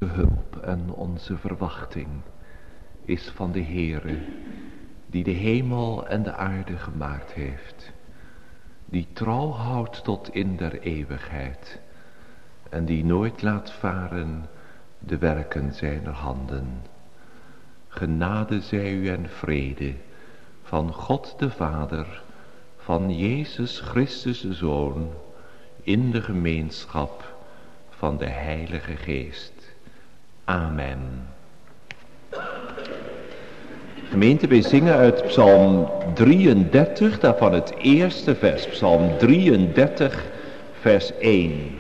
hulp en onze verwachting is van de Heere, die de hemel en de aarde gemaakt heeft, die trouw houdt tot in der eeuwigheid en die nooit laat varen de werken zijner handen. Genade zij u en vrede van God de Vader, van Jezus Christus de Zoon, in de gemeenschap van de Heilige Geest. Amen. Gemeente, wij zingen uit Psalm 33, daarvan het eerste vers. Psalm 33, vers 1.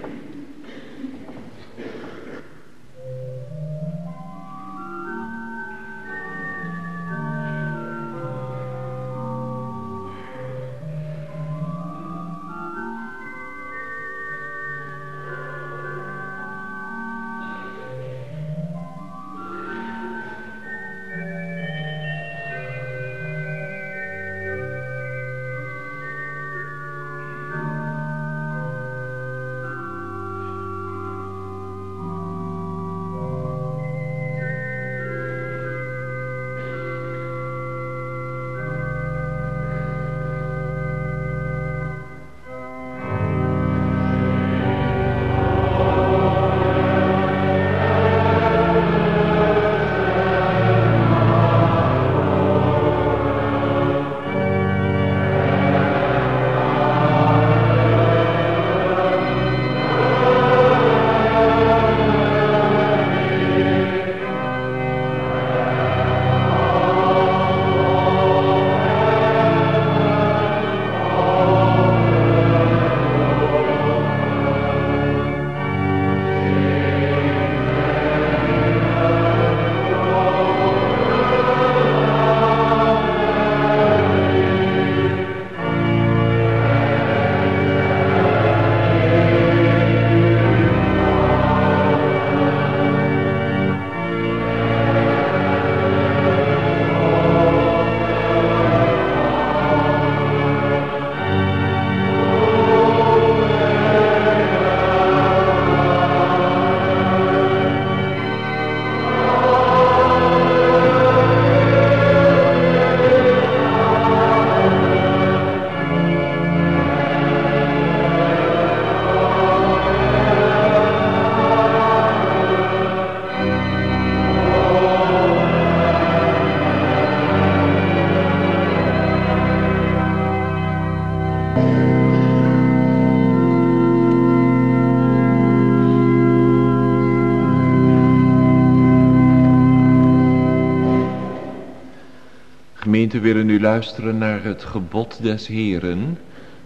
We willen nu luisteren naar het gebod des Heeren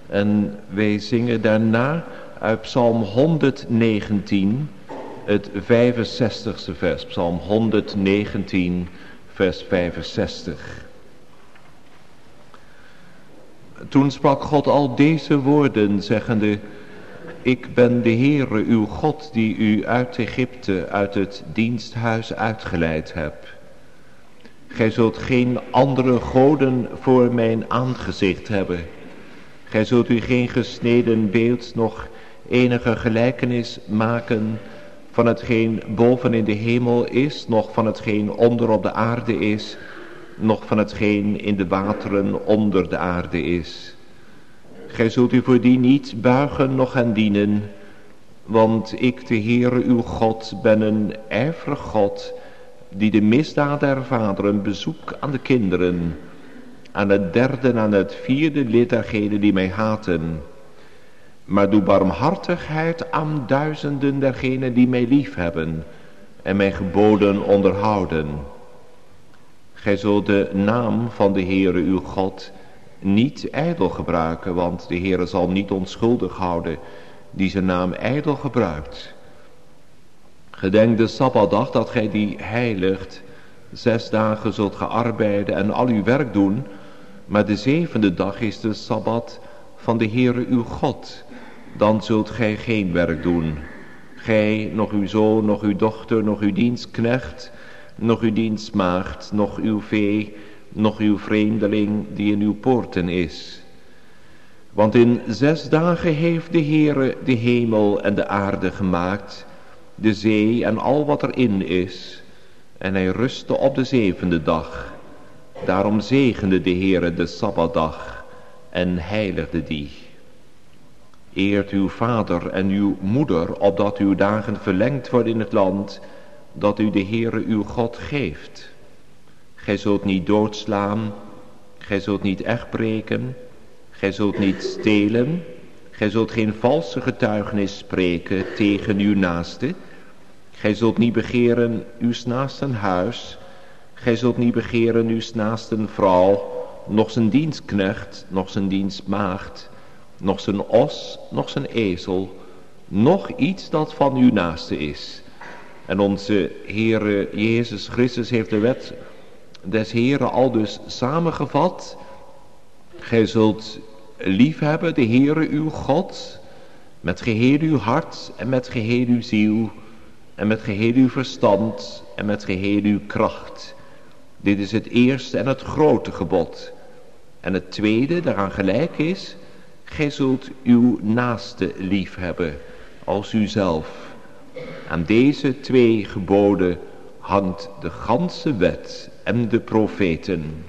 en wij zingen daarna uit Psalm 119, het 65ste vers. Psalm 119, vers 65. Toen sprak God al deze woorden, zeggende: Ik ben de Heere uw God, die u uit Egypte, uit het diensthuis uitgeleid heb. Gij zult geen andere goden voor mijn aangezicht hebben. Gij zult u geen gesneden beeld, nog enige gelijkenis maken van hetgeen boven in de hemel is, nog van hetgeen onder op de aarde is, nog van hetgeen in de wateren onder de aarde is. Gij zult u voor die niet buigen, noch hen dienen, want ik, de Heere uw God, ben een ijverig God, die de misdaad der vaderen bezoek aan de kinderen, aan het derde en aan het vierde lid dergenen die mij haten. Maar doe barmhartigheid aan duizenden dergenen die mij lief hebben en mijn geboden onderhouden. Gij zult de naam van de Heere uw God niet ijdel gebruiken, want de Heere zal niet onschuldig houden die zijn naam ijdel gebruikt. Gedenk de Sabbatdag dat gij die heiligt. 6 dagen zult ge arbeiden en al uw werk doen, maar de 7e dag is de Sabbat van de Heere uw God. Dan zult gij geen werk doen. Gij, nog uw zoon, nog uw dochter, nog uw dienstknecht, nog uw dienstmaagd, nog uw vee, nog uw vreemdeling die in uw poorten is. Want in 6 dagen heeft de Heere de hemel en de aarde gemaakt, de zee en al wat erin is. En hij rustte op de 7e dag. Daarom zegende de Heere de Sabbatdag en heiligde die. Eert uw vader en uw moeder, opdat uw dagen verlengd worden in het land, dat u de Heere uw God geeft. Gij zult niet doodslaan, gij zult niet echtbreken, gij zult niet stelen, gij zult geen valse getuigenis spreken tegen uw naaste, gij zult niet begeren uws naasten huis, gij zult niet begeren uws naasten vrouw, noch zijn dienstknecht, noch zijn dienstmaagd, noch zijn os, noch zijn ezel, noch iets dat van uw naaste is. En onze Heere Jezus Christus heeft de wet des Heeren al dus samengevat. Gij zult liefhebben de Heere uw God met geheel uw hart en met geheel uw ziel en met geheel uw verstand en met geheel uw kracht. Dit is het eerste en het grote gebod. En het tweede daaraan gelijk is: gij zult uw naaste liefhebben als uzelf. Aan deze 2 geboden hangt de ganse wet en de profeten.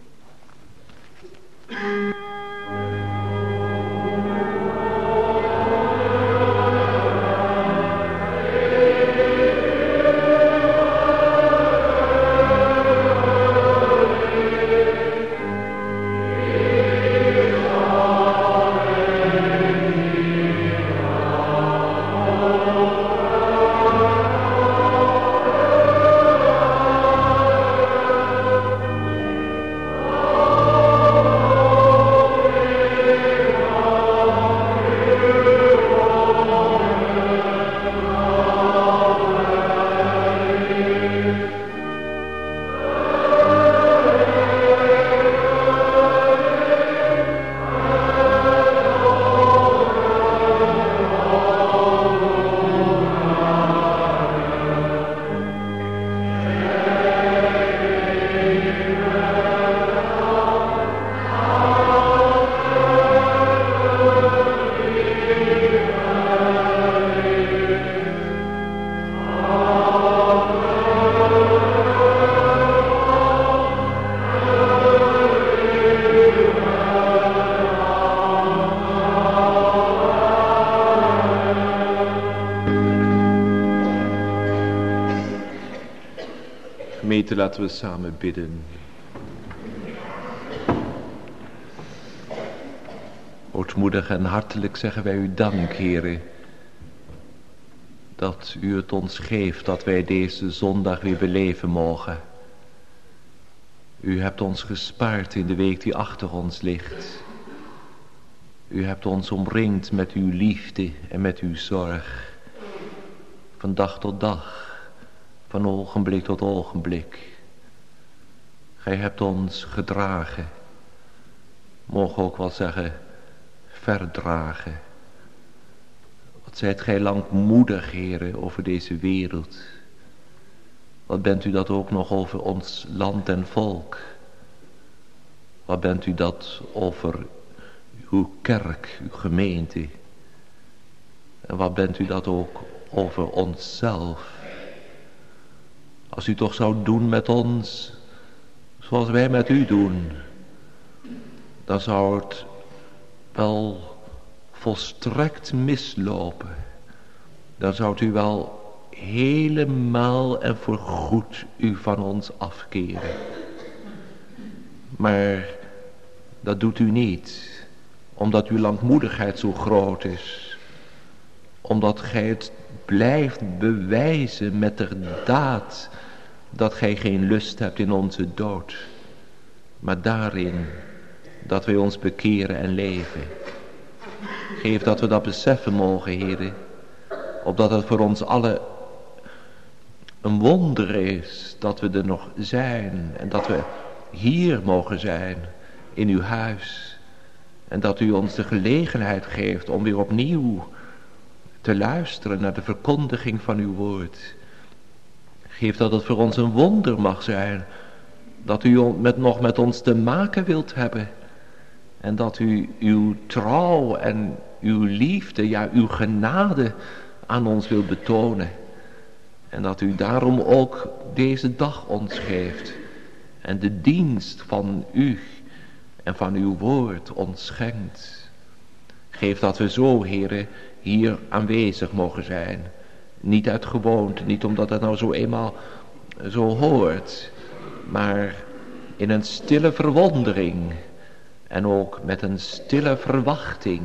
Gemeente, laten we samen bidden. Ootmoedig en hartelijk zeggen wij u dank, Heere, dat u het ons geeft dat wij deze zondag weer beleven mogen. U hebt ons gespaard in de week die achter ons ligt. U hebt ons omringd met uw liefde en met uw zorg. Van dag tot dag. Van ogenblik tot ogenblik. Gij hebt ons gedragen. Mogen ook wel zeggen, verdragen. Wat zijt gij langmoedig, Heere, over deze wereld. Wat bent u dat ook nog over ons land en volk. Wat bent u dat over uw kerk, uw gemeente. En wat bent u dat ook over onszelf. Als u toch zou doen met ons zoals wij met u doen, dan zou het wel volstrekt mislopen. Dan zou u wel helemaal en voorgoed u van ons afkeren. Maar dat doet u niet, omdat uw langmoedigheid zo groot is. Omdat gij het blijft bewijzen met de daad dat gij geen lust hebt in onze dood, maar daarin dat wij ons bekeren en leven. Geef dat we dat beseffen mogen, Heere, opdat het voor ons allen een wonder is dat we er nog zijn en dat we hier mogen zijn in uw huis en dat u ons de gelegenheid geeft om weer opnieuw te luisteren naar de verkondiging van uw woord. Geef dat het voor ons een wonder mag zijn, dat u nog met ons te maken wilt hebben. En dat u uw trouw en uw liefde, ja uw genade aan ons wilt betonen. En dat u daarom ook deze dag ons geeft. En de dienst van u en van uw woord ons schenkt. Geef dat we zo, Heere, hier aanwezig mogen zijn. Niet uit gewoonte, niet omdat het nou zo eenmaal zo hoort. Maar in een stille verwondering. En ook met een stille verwachting.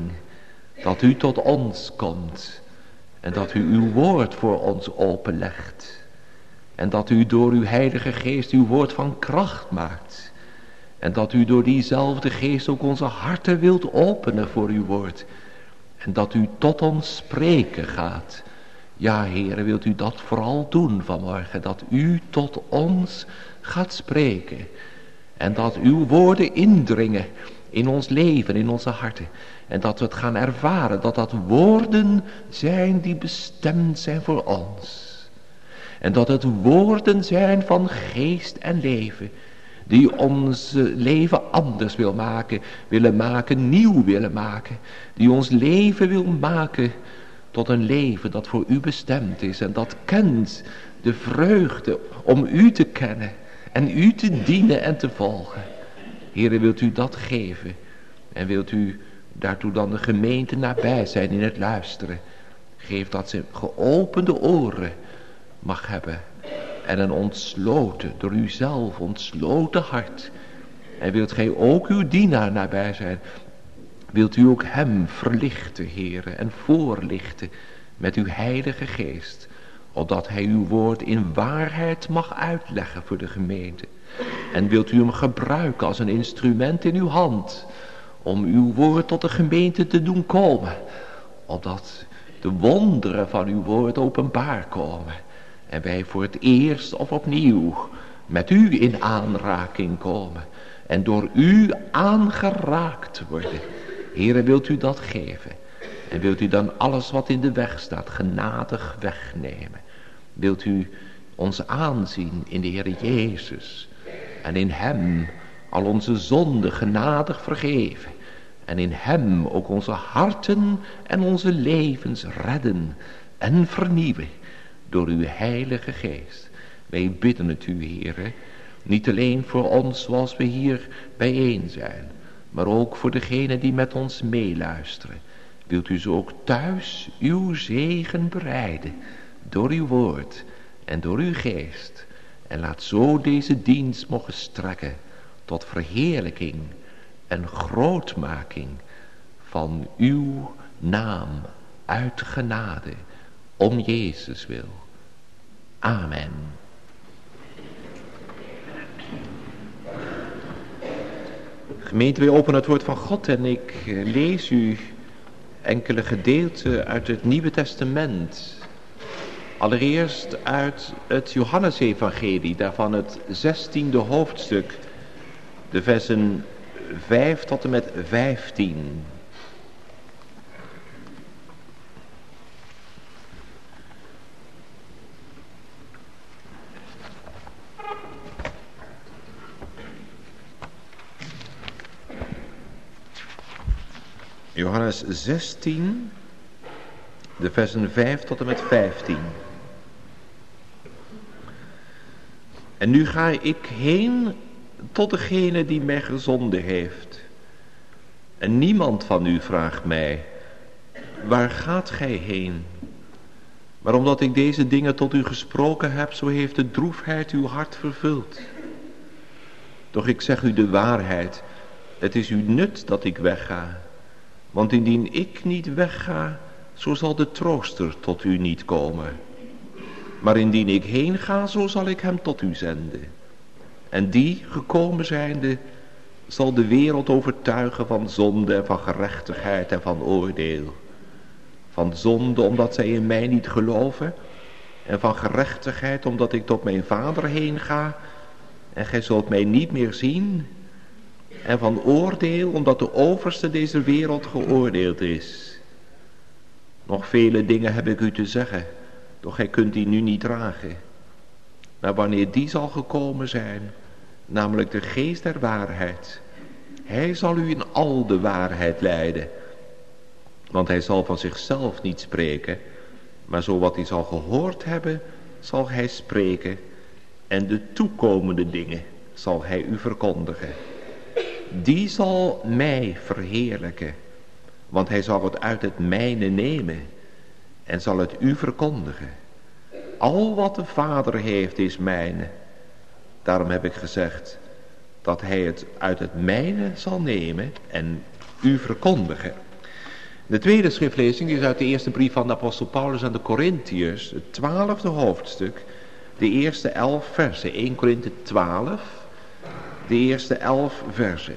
Dat u tot ons komt. En dat u uw woord voor ons openlegt. En dat u door uw Heilige Geest uw woord van kracht maakt. En dat u door diezelfde Geest ook onze harten wilt openen voor uw woord. En dat u tot ons spreken gaat. Ja, Heere, wilt u dat vooral doen vanmorgen. Dat u tot ons gaat spreken. En dat uw woorden indringen in ons leven, in onze harten. En dat we het gaan ervaren, dat dat woorden zijn die bestemd zijn voor ons. En dat het woorden zijn van geest en leven. Die ons leven anders willen maken, nieuw willen maken. Die ons leven wil maken tot een leven dat voor u bestemd is. En dat kent de vreugde om u te kennen. En u te dienen en te volgen. Heere, wilt u dat geven? En wilt u daartoe dan de gemeente nabij zijn in het luisteren? Geef dat ze geopende oren mag hebben. En een ontsloten, door u zelf ontsloten hart. En wilt gij ook uw dienaar nabij zijn? Wilt u ook hem verlichten, Heere, en voorlichten met uw Heilige Geest. Opdat hij uw woord in waarheid mag uitleggen voor de gemeente. En wilt u hem gebruiken als een instrument in uw hand. Om uw woord tot de gemeente te doen komen. Opdat de wonderen van uw woord openbaar komen. En wij voor het eerst of opnieuw met u in aanraking komen. En door u aangeraakt worden. Heere, wilt u dat geven? En wilt u dan alles wat in de weg staat genadig wegnemen? Wilt u ons aanzien in de Heere Jezus? En in hem al onze zonden genadig vergeven. En in hem ook onze harten en onze levens redden en vernieuwen. Door uw Heilige Geest. Wij bidden het u, Heere. Niet alleen voor ons zoals we hier bijeen zijn. Maar ook voor degenen die met ons meeluisteren. Wilt u ze ook thuis uw zegen bereiden. Door uw woord en door uw geest. En laat zo deze dienst mogen strekken. Tot verheerlijking en grootmaking. Van uw naam uit genade. Om Jezus wil. Amen. Gemeente, wij openen het woord van God en ik lees u enkele gedeelten uit het Nieuwe Testament. Allereerst uit het Johannesevangelie, daarvan het 16e hoofdstuk, de versen 5 tot en met 15. Johannes 16, de versen 5 tot en met 15. En nu ga ik heen tot degene die mij gezonden heeft. En niemand van u vraagt mij, waar gaat gij heen? Maar omdat ik deze dingen tot u gesproken heb, zo heeft de droefheid uw hart vervuld. Doch ik zeg u de waarheid, het is uw nut dat ik wegga. Want indien ik niet wegga, zo zal de trooster tot u niet komen. Maar indien ik heen ga, zo zal ik hem tot u zenden. En die, gekomen zijnde, zal de wereld overtuigen van zonde en van gerechtigheid en van oordeel. Van zonde, omdat zij in mij niet geloven. En van gerechtigheid, omdat ik tot mijn Vader heen ga. En gij zult mij niet meer zien. En van oordeel, omdat de overste deze wereld geoordeeld is. Nog vele dingen heb ik u te zeggen, doch gij kunt die nu niet dragen. Maar wanneer die zal gekomen zijn, namelijk de geest der waarheid, hij zal u in al de waarheid leiden. Want hij zal van zichzelf niet spreken, maar zo wat hij zal gehoord hebben, zal hij spreken en de toekomende dingen zal hij u verkondigen. Die zal mij verheerlijken, want hij zal het uit het mijne nemen en zal het u verkondigen. Al wat de Vader heeft is mijne. Daarom heb ik gezegd dat hij het uit het mijne zal nemen en u verkondigen. De tweede schriftlezing is uit de eerste brief van de apostel Paulus aan de Korintiërs, het 12e hoofdstuk, de eerste 11 versen. 1 Korinthe 12, de eerste 11 versen.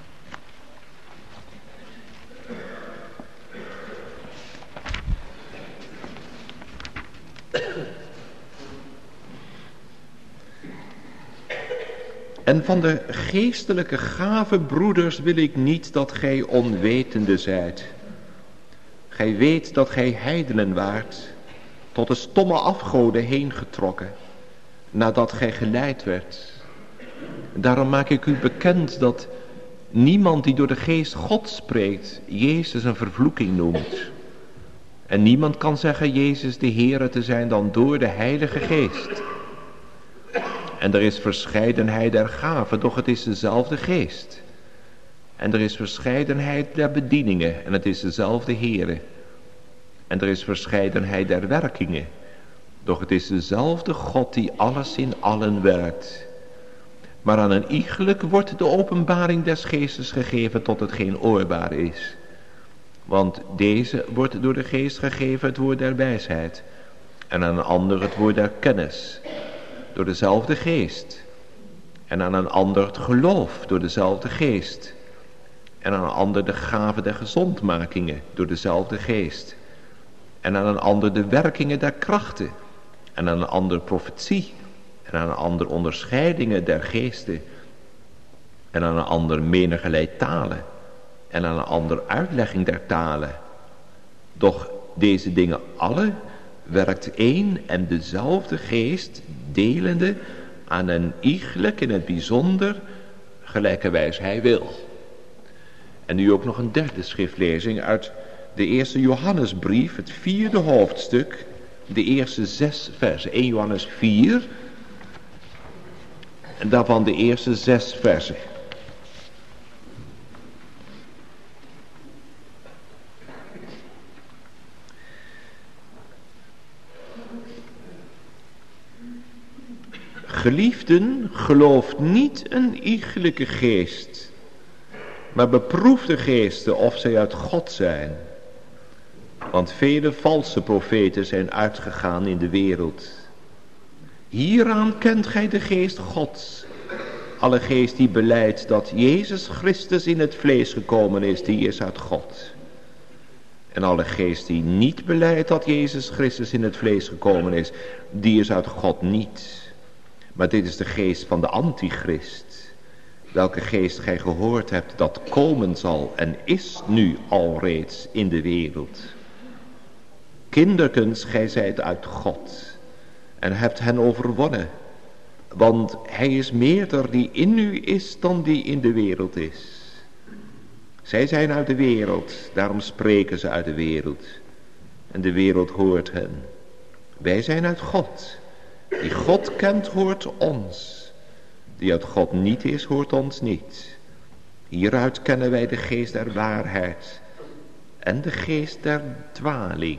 En van de geestelijke gave, broeders, wil ik niet dat gij onwetende zijt. Gij weet dat gij heidenen waart, tot de stomme afgoden heen getrokken, nadat gij geleid werd. Daarom maak ik u bekend dat niemand die door de geest God spreekt, Jezus een vervloeking noemt. En niemand kan zeggen Jezus de Heere te zijn dan door de Heilige Geest. En er is verscheidenheid der gaven, doch het is dezelfde Geest. En er is verscheidenheid der bedieningen, en het is dezelfde Heere. En er is verscheidenheid der werkingen, doch het is dezelfde God die alles in allen werkt. Maar aan een iegelijk wordt de openbaring des Geestes gegeven tot hetgeen oorbaar is. Want deze wordt door de Geest gegeven het woord der wijsheid, en aan een ander het woord der kennis, door dezelfde Geest. En aan een ander het geloof, door dezelfde Geest. En aan een ander de gave der gezondmakingen, door dezelfde Geest. En aan een ander de werkingen der krachten. En aan een ander profetie. En aan een ander onderscheidingen der geesten. En aan een ander menigerlei talen. En aan een ander uitlegging der talen. Doch deze dingen alle werkt één en dezelfde Geest, delende aan een iegelijk in het bijzonder, gelijkerwijs hij wil. En nu ook nog een derde schriftlezing uit de eerste Johannesbrief, het 4e hoofdstuk, de eerste 6 versen. 1 Johannes 4, en daarvan de eerste 6 versen. Geliefden, gelooft niet een iegelijke geest, maar beproef de geesten of zij uit God zijn. Want vele valse profeten zijn uitgegaan in de wereld. Hieraan kent gij de geest Gods. Alle geest die belijdt dat Jezus Christus in het vlees gekomen is, die is uit God. En alle geest die niet belijdt dat Jezus Christus in het vlees gekomen is, die is uit God niet. Maar dit is de geest van de antichrist, welke geest gij gehoord hebt dat komen zal en is nu alreeds in de wereld. Kinderkens, gij zijt uit God en hebt hen overwonnen, want hij is meerder die in u is dan die in de wereld is. Zij zijn uit de wereld, daarom spreken ze uit de wereld. En de wereld hoort hen. Wij zijn uit God. Die God kent, hoort ons. Die uit God niet is, hoort ons niet. Hieruit kennen wij de geest der waarheid en de geest der dwaling.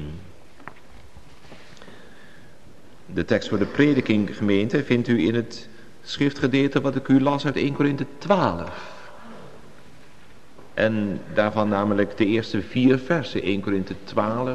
De tekst voor de prediking, gemeente, vindt u in het schriftgedeelte wat ik u las uit 1 Korinthe 12. En daarvan namelijk de eerste 4 versen, 1 Korinthe 12...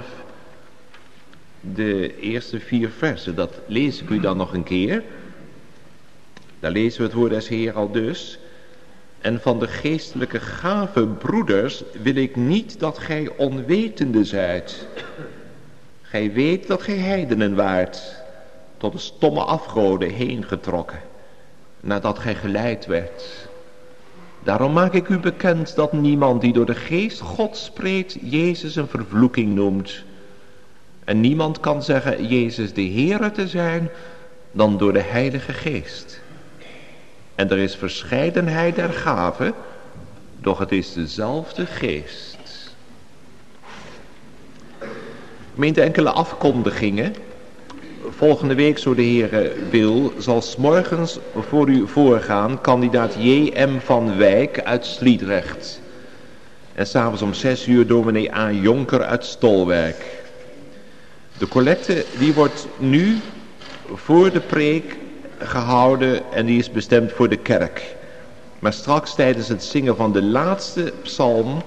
De eerste 4 versen, dat lees ik u dan nog een keer. Daar lezen we het woord des Heer al dus. En van de geestelijke gave, broeders, wil ik niet dat gij onwetende zijt. Gij weet dat gij heidenen waart, tot de stomme afgoden heen getrokken, nadat gij geleid werd. Daarom maak ik u bekend dat niemand die door de geest God spreekt, Jezus een vervloeking noemt. En niemand kan zeggen Jezus de Heere te zijn dan door de Heilige Geest. En er is verscheidenheid der gaven, doch het is dezelfde Geest. Gemeente, enkele afkondigingen volgende week, zo de Heer wil, zal 's morgens voor u voorgaan kandidaat J.M. van Wijk uit Sliedrecht. En 's avonds om 6 uur dominee A. Jonker uit Stolwerk. De collecte die wordt nu voor de preek gehouden en die is bestemd voor de kerk. Maar straks tijdens het zingen van de laatste psalm,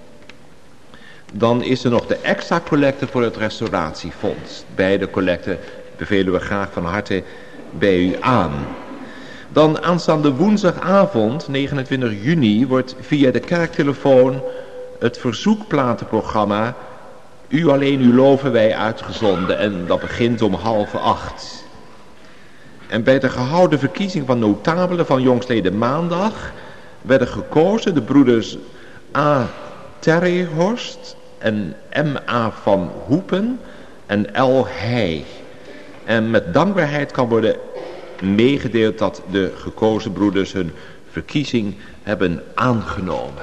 dan is er nog de extra collecte voor het restauratiefonds. Beide collecten bevelen we graag van harte bij u aan. Dan aanstaande woensdagavond, 29 juni, wordt via de kerktelefoon het verzoekplatenprogramma U alleen, u loven wij uitgezonden. En dat begint om 7:30. En bij de gehouden verkiezing van notabelen van jongstleden maandag werden gekozen de broeders A. Terryhorst en M.A. van Hoepen en L. Heij. En met dankbaarheid kan worden meegedeeld dat de gekozen broeders hun verkiezing hebben aangenomen.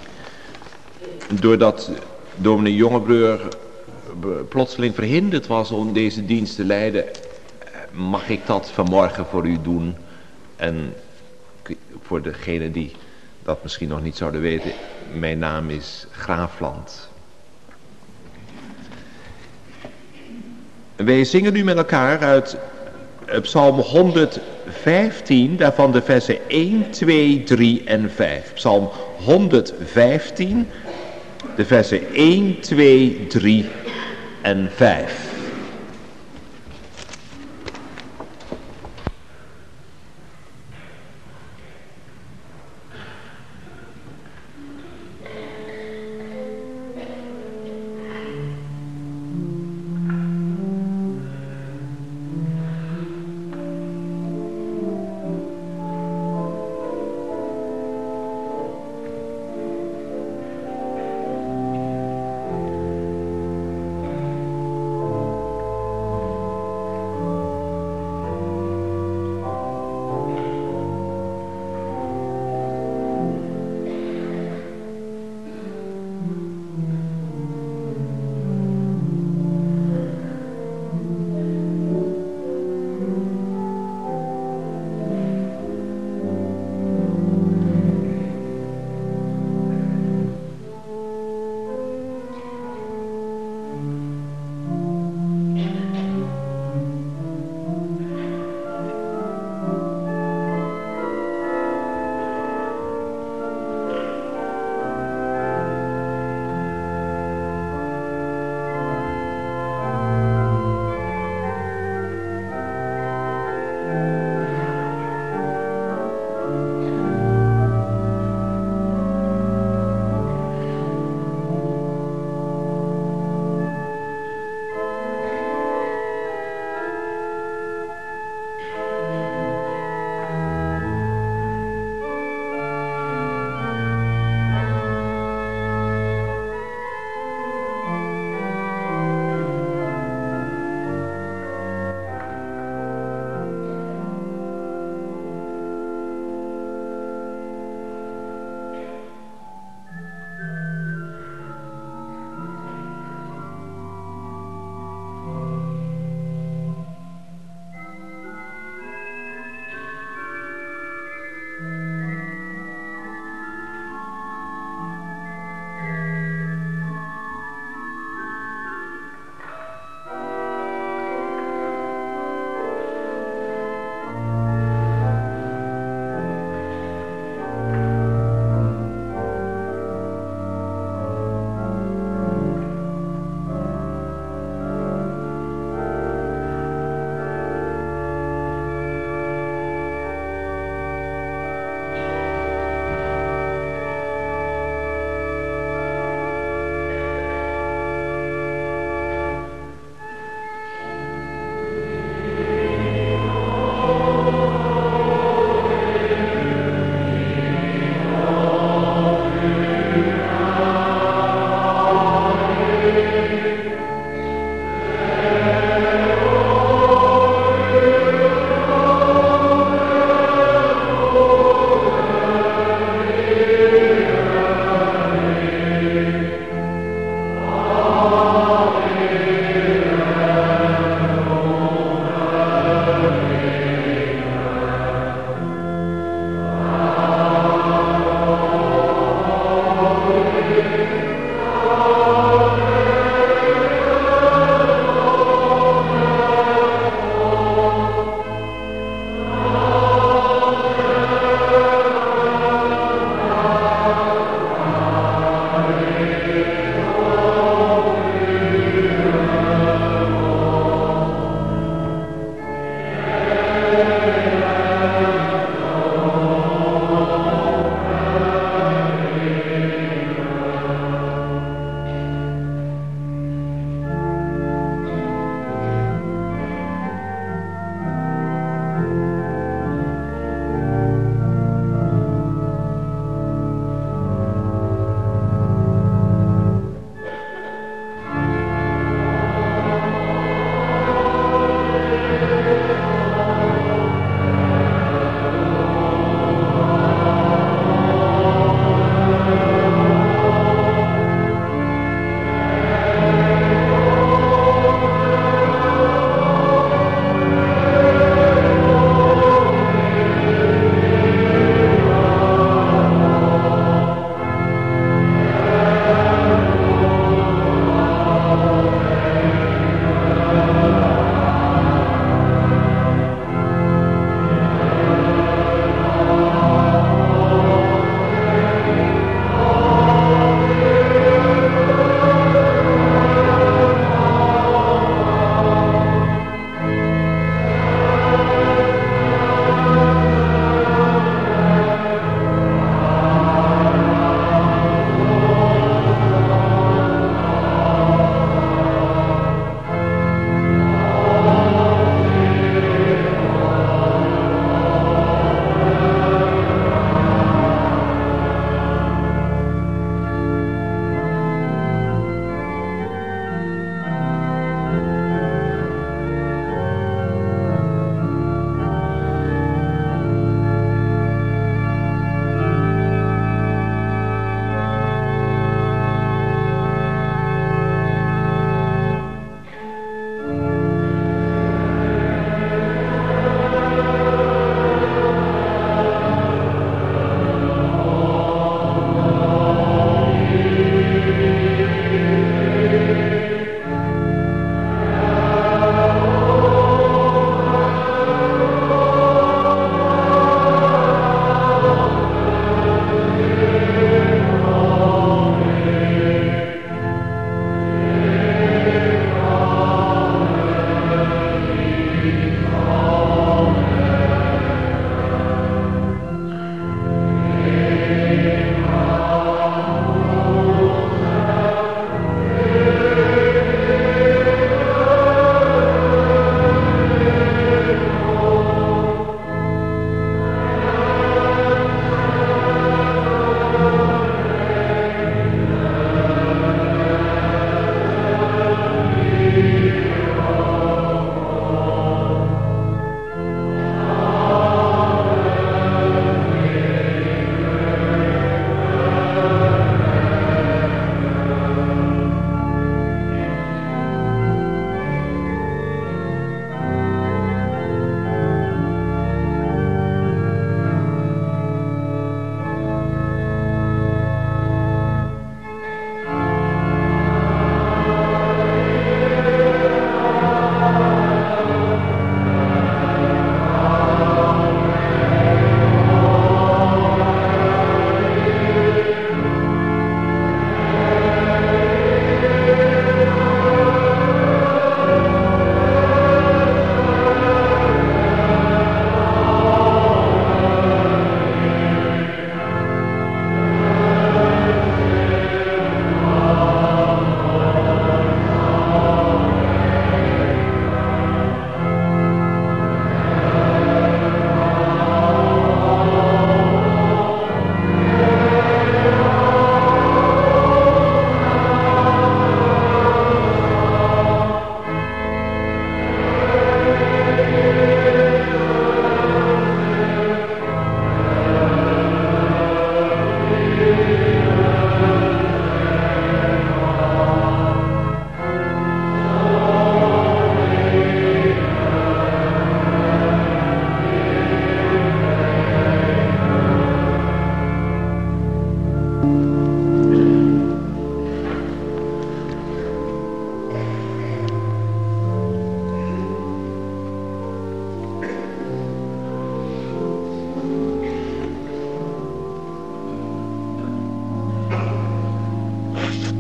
Doordat dominee Jongebreur plotseling verhinderd was om deze dienst te leiden, mag ik dat vanmorgen voor u doen. En voor degenen die dat misschien nog niet zouden weten, mijn naam is Graafland. Wij zingen nu met elkaar uit Psalm 115, daarvan de versen 1, 2, 3 en 5. Psalm 115, de versen 1, 2, 3 en 5.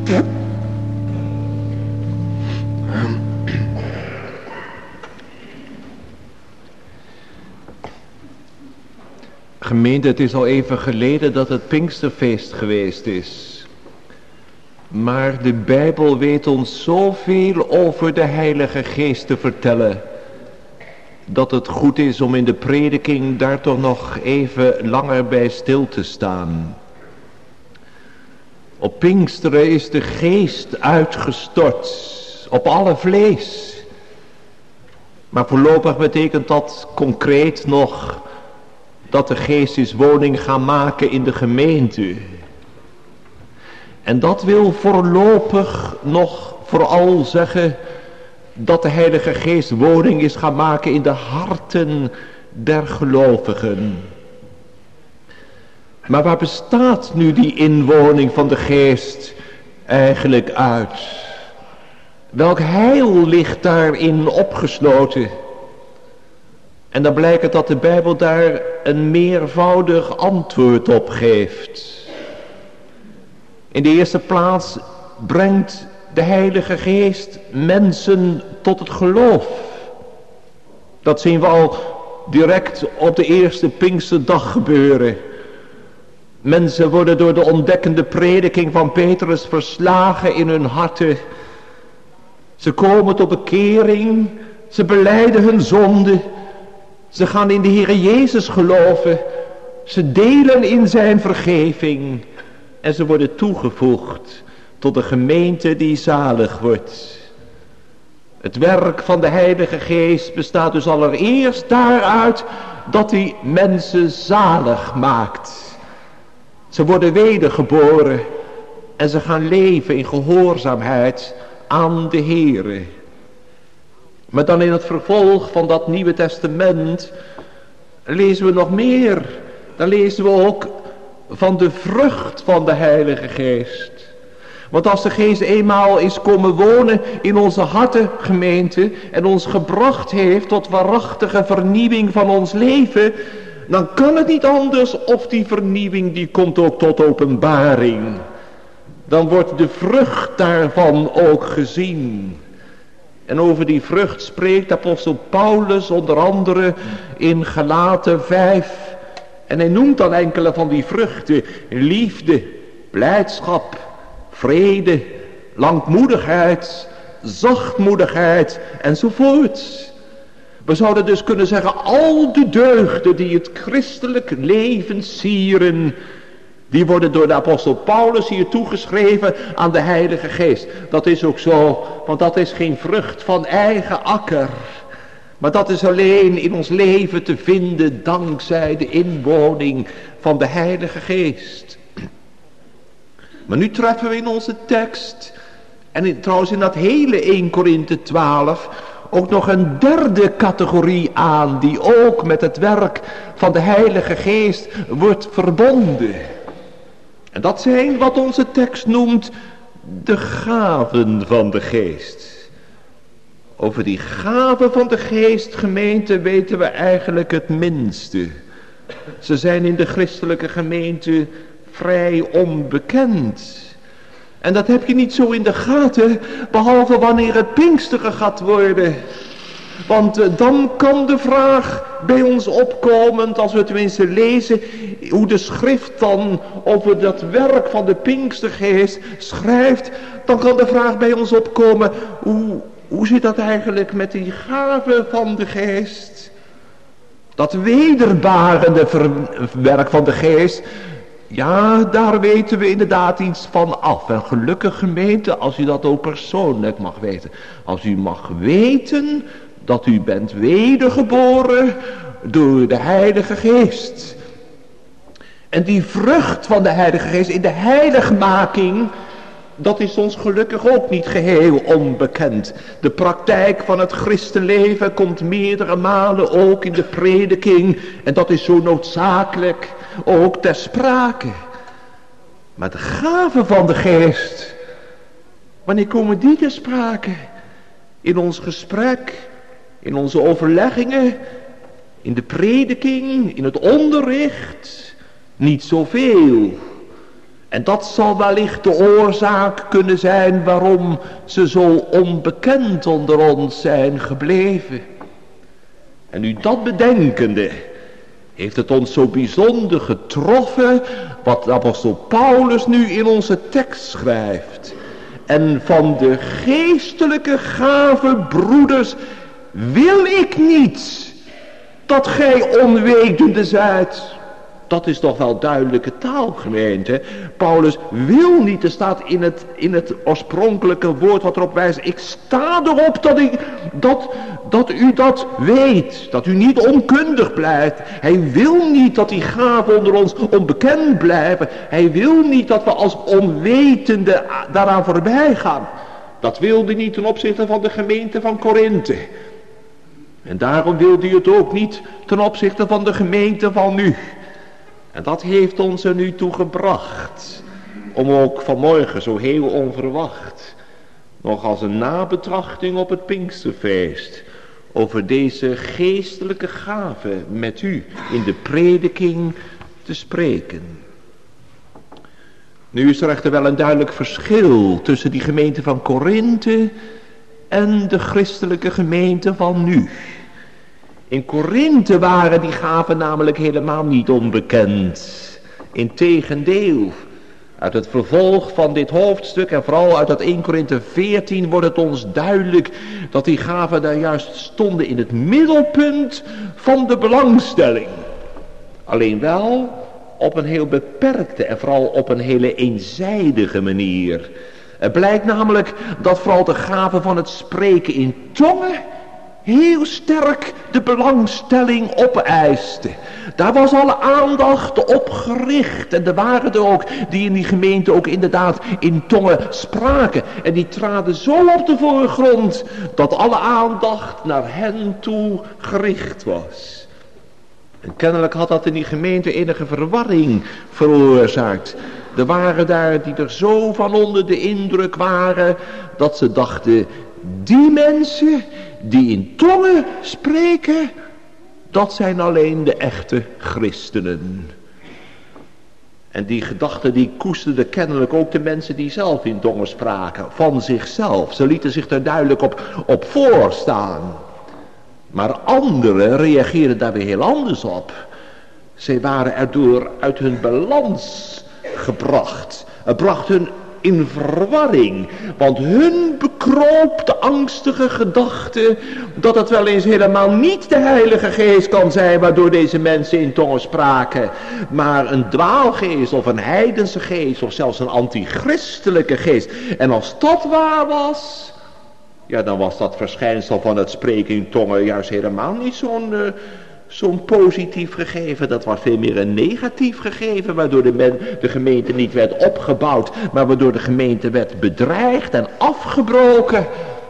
Gemeente, het is al even geleden dat het Pinksterfeest geweest is. Maar de Bijbel weet ons zoveel over de Heilige Geest te vertellen, dat het goed is om in de prediking daar toch nog even langer bij stil te staan. Op Pinksteren is de Geest uitgestort op alle vlees. Maar voorlopig betekent dat concreet nog dat de Geest is woning gaan maken in de gemeente. En dat wil voorlopig nog vooral zeggen dat de Heilige Geest woning is gaan maken in de harten der gelovigen. Maar waar bestaat nu die inwoning van de Geest eigenlijk uit? Welk heil ligt daarin opgesloten? En dan blijkt het dat de Bijbel daar een meervoudig antwoord op geeft. In de eerste plaats brengt de Heilige Geest mensen tot het geloof. Dat zien we al direct op de eerste Pinksterdag gebeuren. Mensen worden door de ontdekkende prediking van Petrus verslagen in hun harten. Ze komen tot bekering, ze belijden hun zonde. Ze gaan in de Heer Jezus geloven. Ze delen in zijn vergeving. En ze worden toegevoegd tot de gemeente die zalig wordt. Het werk van de Heilige Geest bestaat dus allereerst daaruit dat hij mensen zalig maakt. Ze worden wedergeboren en ze gaan leven in gehoorzaamheid aan de Heere. Maar dan in het vervolg van dat Nieuwe Testament lezen we nog meer. Dan lezen we ook van de vrucht van de Heilige Geest. Want als de Geest eenmaal is komen wonen in onze harten, gemeente, en ons gebracht heeft tot waarachtige vernieuwing van ons leven, dan kan het niet anders of die vernieuwing die komt ook tot openbaring. Dan wordt de vrucht daarvan ook gezien. En over die vrucht spreekt apostel Paulus onder andere in Galaten 5. En hij noemt dan enkele van die vruchten: liefde, blijdschap, vrede, langmoedigheid, zachtmoedigheid enzovoort. We zouden dus kunnen zeggen, al de deugden die het christelijk leven sieren, die worden door de apostel Paulus hier toegeschreven aan de Heilige Geest. Dat is ook zo, want dat is geen vrucht van eigen akker. Maar dat is alleen in ons leven te vinden dankzij de inwoning van de Heilige Geest. Maar nu treffen we in onze tekst, en trouwens in dat hele 1 Korinthe 12, ook nog een derde categorie aan, die ook met het werk van de Heilige Geest wordt verbonden. En dat zijn wat onze tekst noemt de gaven van de Geest. Over die gaven van de Geest, gemeente, weten we eigenlijk het minste. Ze zijn in de christelijke gemeente vrij onbekend. En dat heb je niet zo in de gaten, behalve wanneer het Pinksteren gaat worden. Want dan kan de vraag bij ons opkomen, als we tenminste lezen hoe de schrift dan over dat werk van de Pinkstergeest schrijft, dan kan de vraag bij ons opkomen, hoe zit dat eigenlijk met die gaven van de Geest? Dat wederbarende werk van de Geest, ja, daar weten we inderdaad iets van af. En gelukkig, gemeente, als u dat ook persoonlijk mag weten. Als u mag weten dat u bent wedergeboren door de Heilige Geest. En die vrucht van de Heilige Geest in de heiligmaking, dat is ons gelukkig ook niet geheel onbekend. De praktijk van het christenleven komt meerdere malen ook in de prediking. En dat is zo noodzakelijk ook ter sprake. Maar de gaven van de Geest, wanneer komen die ter sprake? In ons gesprek, in onze overleggingen, in de prediking, in het onderricht, niet zoveel. En dat zal wellicht de oorzaak kunnen zijn waarom ze zo onbekend onder ons zijn gebleven. En nu dat bedenkende, heeft het ons zo bijzonder getroffen wat de apostel Paulus nu in onze tekst schrijft. En van de geestelijke gave, broeders, wil ik niet dat gij onwetende zijt. Dat is toch wel duidelijke taal, gemeente. Paulus wil niet, er staat in het oorspronkelijke woord wat erop wijst. Ik sta erop dat u dat weet. Dat u niet onkundig blijft. Hij wil niet dat die gaven onder ons onbekend blijven. Hij wil niet dat we als onwetende daaraan voorbij gaan. Dat wilde niet ten opzichte van de gemeente van Korinthe. En daarom wilde hij het ook niet ten opzichte van de gemeente van nu. En dat heeft ons er nu toe gebracht, om ook vanmorgen zo heel onverwacht, nog als een nabetrachting op het Pinksterfeest, over deze geestelijke gave met u in de prediking te spreken. Nu is er echter wel een duidelijk verschil tussen die gemeente van Korinthe en de christelijke gemeente van nu. In Korinthe waren die gaven namelijk helemaal niet onbekend. Integendeel, uit het vervolg van dit hoofdstuk en vooral uit dat 1 Korinthe 14 wordt het ons duidelijk dat die gaven daar juist stonden in het middelpunt van de belangstelling. Alleen wel op een heel beperkte en vooral op een hele eenzijdige manier. Het blijkt namelijk dat vooral de gave van het spreken in tongen heel sterk de belangstelling opeiste. Daar was alle aandacht op gericht. En er waren er ook die in die gemeente ook inderdaad in tongen spraken. En die traden zo op de voorgrond dat alle aandacht naar hen toe gericht was. En kennelijk had dat in die gemeente enige verwarring veroorzaakt. Er waren daar die er zo van onder de indruk waren dat ze dachten, die mensen die in tongen spreken, dat zijn alleen de echte christenen. En die gedachten die koesterden kennelijk ook de mensen die zelf in tongen spraken, van zichzelf. Ze lieten zich er duidelijk op voorstaan. Maar anderen reageerden daar weer heel anders op. Zij waren erdoor uit hun balans gebracht. Het bracht hun in verwarring, want hun bekroop de angstige gedachte dat het wel eens helemaal niet de Heilige Geest kan zijn waardoor deze mensen in tongen spraken, maar een dwaalgeest of een heidense geest of zelfs een antichristelijke geest. En als dat waar was, ja, dan was dat verschijnsel van het spreken in tongen juist helemaal niet zo'n positief gegeven. Dat was veel meer een negatief gegeven, waardoor de gemeente niet werd opgebouwd, maar waardoor de gemeente werd bedreigd en afgebroken.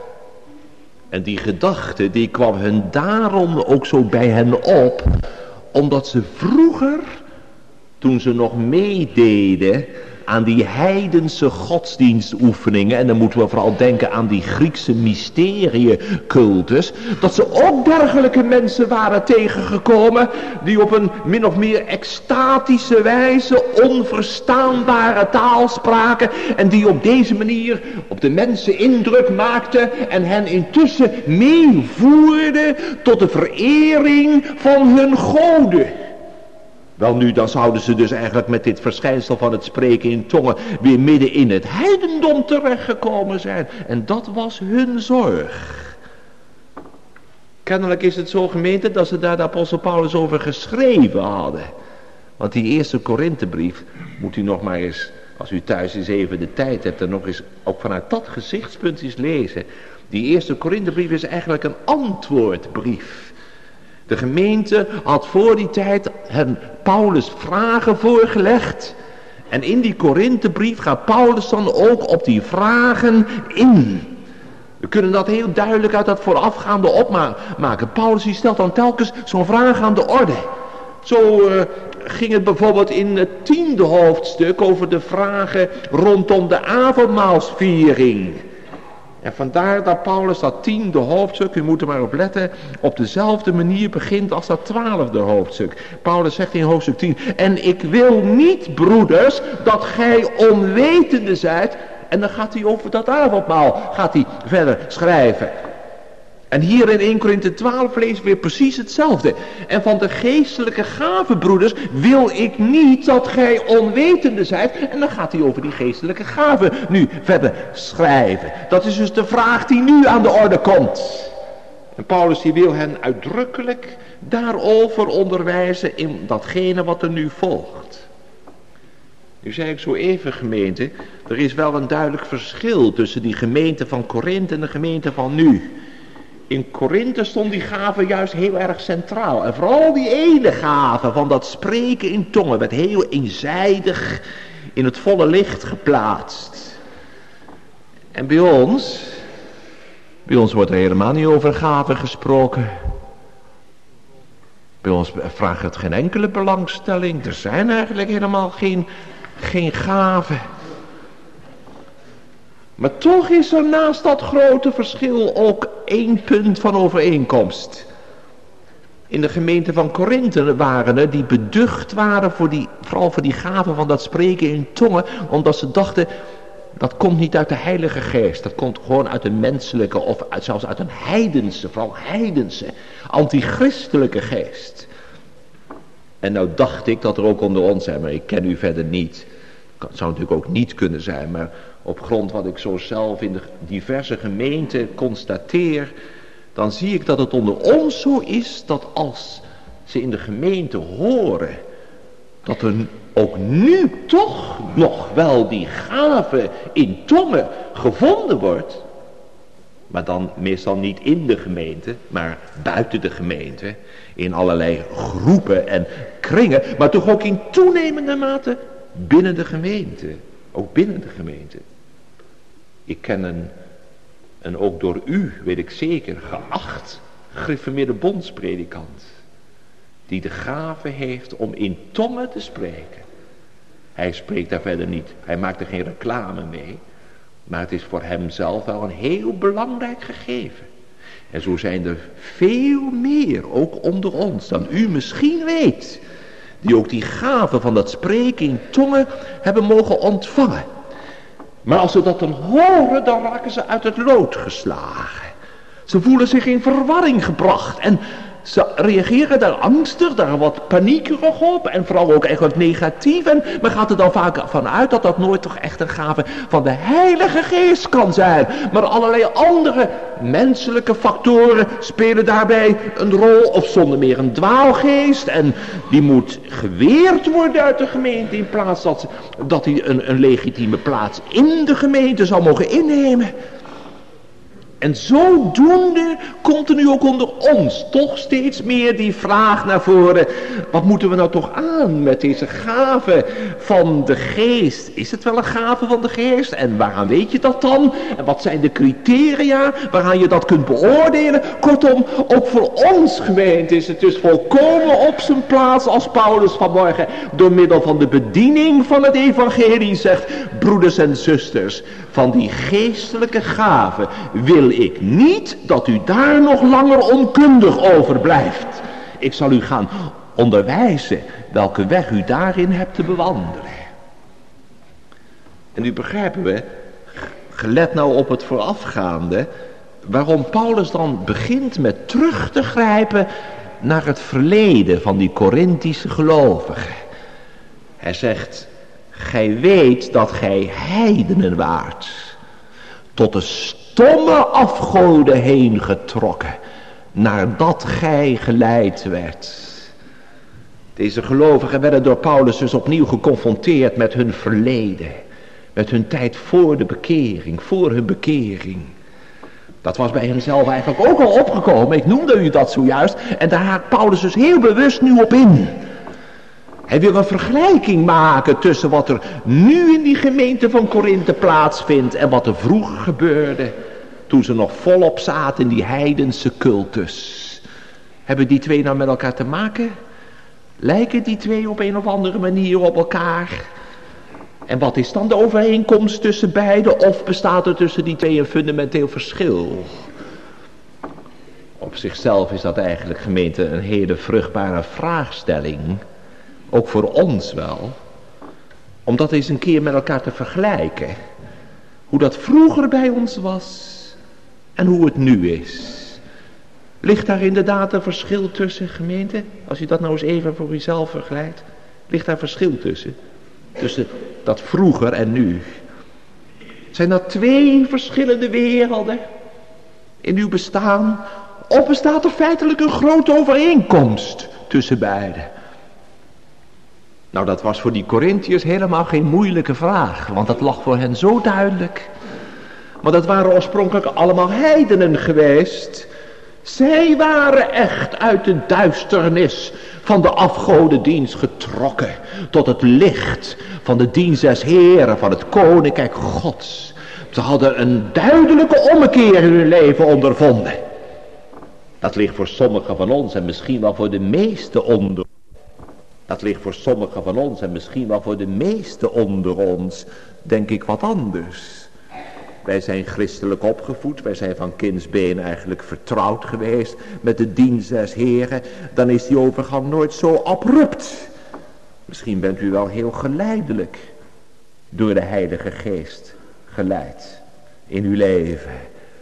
En die gedachte, die kwam hun daarom ook zo bij hen op, omdat ze vroeger, toen ze nog meededen aan die heidense godsdienstoefeningen, en dan moeten we vooral denken aan die Griekse mysteriecultus, dat ze ook dergelijke mensen waren tegengekomen die op een min of meer extatische wijze onverstaanbare taal spraken en die op deze manier op de mensen indruk maakten en hen intussen meevoerden tot de verering van hun goden. Wel nu, dan zouden ze dus eigenlijk met dit verschijnsel van het spreken in tongen weer midden in het heidendom terechtgekomen zijn. En dat was hun zorg. Kennelijk is het zo, gemeente, dat ze daar de apostel Paulus over geschreven hadden. Want die eerste Korinthebrief moet u nog maar eens, als u thuis eens even de tijd hebt, en nog eens ook vanuit dat gezichtspunt eens lezen. Die eerste Korinthebrief is eigenlijk een antwoordbrief. De gemeente had voor die tijd hen Paulus vragen voorgelegd. En in die Korinthebrief gaat Paulus dan ook op die vragen in. We kunnen dat heel duidelijk uit dat voorafgaande opmaken. Paulus die stelt dan telkens zo'n vraag aan de orde. Zo ging het bijvoorbeeld in het 10e hoofdstuk over de vragen rondom de avondmaalsviering. En vandaar dat Paulus dat 10e hoofdstuk, u moet er maar op letten, op dezelfde manier begint als dat 12e hoofdstuk. Paulus zegt in hoofdstuk 10, en ik wil niet, broeders, dat gij onwetende zijt. En dan gaat hij over dat avondmaal, gaat hij verder schrijven. En hier in 1 Korinthe 12 lezen we weer precies hetzelfde. En van de geestelijke gaven, broeders, wil ik niet dat gij onwetende zijt. En dan gaat hij over die geestelijke gaven nu verder schrijven. Dat is dus de vraag die nu aan de orde komt. En Paulus die wil hen uitdrukkelijk daarover onderwijzen in datgene wat er nu volgt. Nu zei ik zo even, gemeente, er is wel een duidelijk verschil tussen die gemeente van Korinthe en de gemeente van nu. In Korinthe stond die gave juist heel erg centraal. En vooral die ene gave van dat spreken in tongen werd heel eenzijdig in het volle licht geplaatst. En bij ons wordt er helemaal niet over gaven gesproken. Bij ons vraagt het geen enkele belangstelling. Er zijn eigenlijk helemaal geen gaven. Maar toch is er naast dat grote verschil ook 1 punt van overeenkomst. In de gemeente van Korinthe waren er die beducht waren vooral voor die gaven van dat spreken in tongen. Omdat ze dachten, dat komt niet uit de Heilige Geest. Dat komt gewoon uit een menselijke of zelfs uit een heidense, vooral heidense, antichristelijke geest. En nou dacht ik dat er ook onder ons zijn, maar ik ken u verder niet. Het zou natuurlijk ook niet kunnen zijn, maar op grond wat ik zo zelf in de diverse gemeenten constateer, dan zie ik dat het onder ons zo is dat als ze in de gemeente horen dat er ook nu toch nog wel die gave in tongen gevonden wordt, maar dan meestal niet in de gemeente, maar buiten de gemeente, in allerlei groepen en kringen, maar toch ook in toenemende mate binnen de gemeente, ook binnen de gemeente. Ik ken een ook door u, weet ik zeker, geacht gereformeerde bondspredikant, die de gave heeft om in tongen te spreken. Hij spreekt daar verder niet, hij maakt er geen reclame mee, maar het is voor hem zelf wel een heel belangrijk gegeven. En zo zijn er veel meer, ook onder ons, dan u misschien weet, die ook die gave van dat spreken in tongen hebben mogen ontvangen. Maar als ze dat dan horen, dan raken ze uit het lood geslagen. Ze voelen zich in verwarring gebracht en ze reageren daar angstig, daar wat paniekerig op en vooral ook echt wat negatief. En men gaat er dan vaak van uit dat dat nooit toch echt een gave van de Heilige Geest kan zijn. Maar allerlei andere menselijke factoren spelen daarbij een rol, of zonder meer een dwaalgeest. En die moet geweerd worden uit de gemeente in plaats dat hij een legitieme plaats in de gemeente zal mogen innemen. En zodoende komt er nu ook onder ons toch steeds meer die vraag naar voren. Wat moeten we nou toch aan met deze gave van de geest? Is het wel een gave van de geest? En waaraan weet je dat dan? En wat zijn de criteria waaraan je dat kunt beoordelen? Kortom, ook voor ons gemeente is het dus volkomen op zijn plaats als Paulus vanmorgen door middel van de bediening van het evangelie zegt: broeders en zusters, van die geestelijke gave wil ik niet dat u daar nog langer onkundig over blijft. Ik zal u gaan onderwijzen welke weg u daarin hebt te bewandelen. En nu begrijpen we, gelet nou op het voorafgaande, waarom Paulus dan begint met terug te grijpen naar het verleden van die Korinthische gelovigen. Hij zegt: gij weet dat gij heidenen waart, tot de stomme afgoden heen getrokken, naardat gij geleid werd. Deze gelovigen werden door Paulus dus opnieuw geconfronteerd met hun verleden, met hun tijd voor de bekering, voor hun bekering. Dat was bij henzelf eigenlijk ook al opgekomen, ik noemde u dat zojuist, en daar haakt Paulus dus heel bewust nu op in. Hij wil een vergelijking maken tussen wat er nu in die gemeente van Korinthe plaatsvindt en wat er vroeger gebeurde, toen ze nog volop zaten in die heidense cultus. Hebben die twee nou met elkaar te maken? Lijken die twee op een of andere manier op elkaar? En wat is dan de overeenkomst tussen beiden? Of bestaat er tussen die twee een fundamenteel verschil? Op zichzelf is dat eigenlijk, gemeente, een hele vruchtbare vraagstelling. Ook voor ons wel. Om dat eens een keer met elkaar te vergelijken. Hoe dat vroeger bij ons was en hoe het nu is. Ligt daar inderdaad een verschil tussen, gemeente? Als je dat nou eens even voor jezelf vergelijkt. Ligt daar verschil tussen? Tussen dat vroeger en nu. Zijn dat twee verschillende werelden in uw bestaan? Of bestaat er feitelijk een grote overeenkomst tussen beiden? Nou, dat was voor die Korintiërs helemaal geen moeilijke vraag. Want dat lag voor hen zo duidelijk. Maar dat waren oorspronkelijk allemaal heidenen geweest. Zij waren echt uit de duisternis van de afgodendienst getrokken tot het licht van de dienst des Heren, van het koninkrijk Gods. Ze hadden een duidelijke ommekeer in hun leven ondervonden. Dat ligt voor sommigen van ons en misschien wel voor de meeste onder. Dat ligt voor sommigen van ons en misschien wel voor de meeste onder ons, denk ik, wat anders. Wij zijn christelijk opgevoed, wij zijn van kindsbeen eigenlijk vertrouwd geweest met de dienst des Heren. Dan is die overgang nooit zo abrupt. Misschien bent u wel heel geleidelijk door de Heilige Geest geleid in uw leven.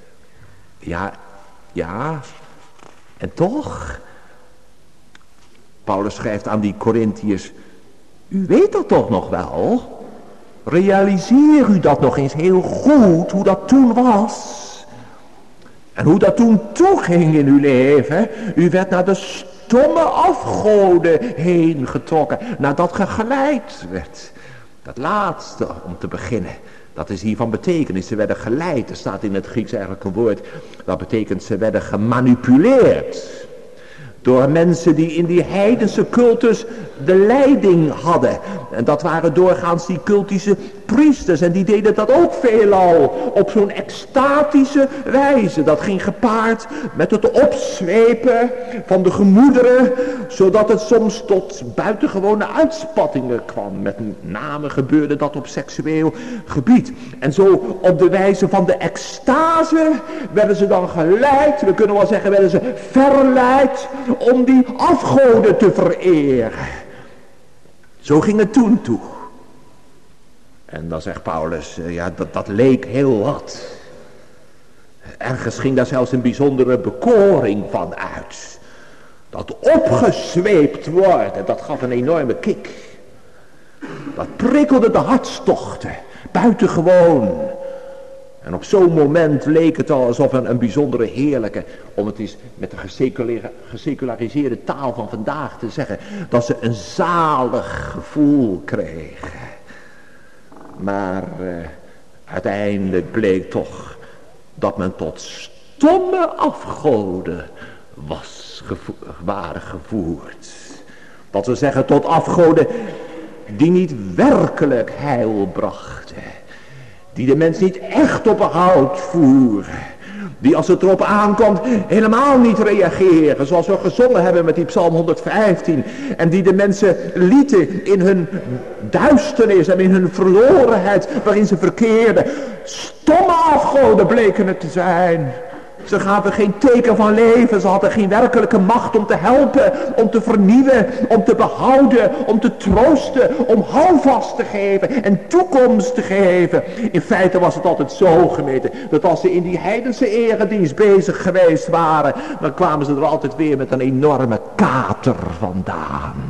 Ja, en toch? Paulus schrijft aan die Korintiërs, u weet dat toch nog wel? Realiseer u dat nog eens heel goed, hoe dat toen was. En hoe dat toen toeging in uw leven. U werd naar de stomme afgoden heen getrokken, nadat ge geleid werd. Dat laatste, om te beginnen, dat is hier van betekenis. Ze werden geleid, er staat in het Grieks eigenlijk een woord, dat betekent ze werden gemanipuleerd. Door mensen die in die heidense cultus de leiding hadden. En dat waren doorgaans die cultische priesters. En die deden dat ook veelal op zo'n extatische wijze. Dat ging gepaard met het opzwepen van de gemoederen. Zodat het soms tot buitengewone uitspattingen kwam. Met name gebeurde dat op seksueel gebied. En zo op de wijze van de extase werden ze dan geleid. We kunnen wel zeggen werden ze verleid om die afgoden te vereren. Zo ging het toen toe. En dan zegt Paulus, dat leek heel wat. Ergens ging daar zelfs een bijzondere bekoring van uit. Dat opgezweept worden, dat gaf een enorme kick. Dat prikkelde de hartstochten, buitengewoon. En op zo'n moment leek het al alsof een bijzondere heerlijke, om het eens met de geseculariseerde taal van vandaag te zeggen, dat ze een zalig gevoel kregen. Maar uiteindelijk bleek toch dat men tot stomme afgoden waren gevoerd. Dat we zeggen tot afgoden die niet werkelijk heil brachten. Die de mens niet echt op behoud voeren. Die als het erop aankomt helemaal niet reageren. Zoals we gezongen hebben met die Psalm 115. En die de mensen lieten in hun duisternis en in hun verlorenheid waarin ze verkeerden. Stomme afgoden bleken het te zijn. Ze gaven geen teken van leven. Ze hadden geen werkelijke macht om te helpen, om te vernieuwen, om te behouden, om te troosten, om houvast te geven en toekomst te geven. In feite was het altijd zo, gemeente, dat als ze in die heidense eredienst bezig geweest waren, dan kwamen ze er altijd weer met een enorme kater vandaan.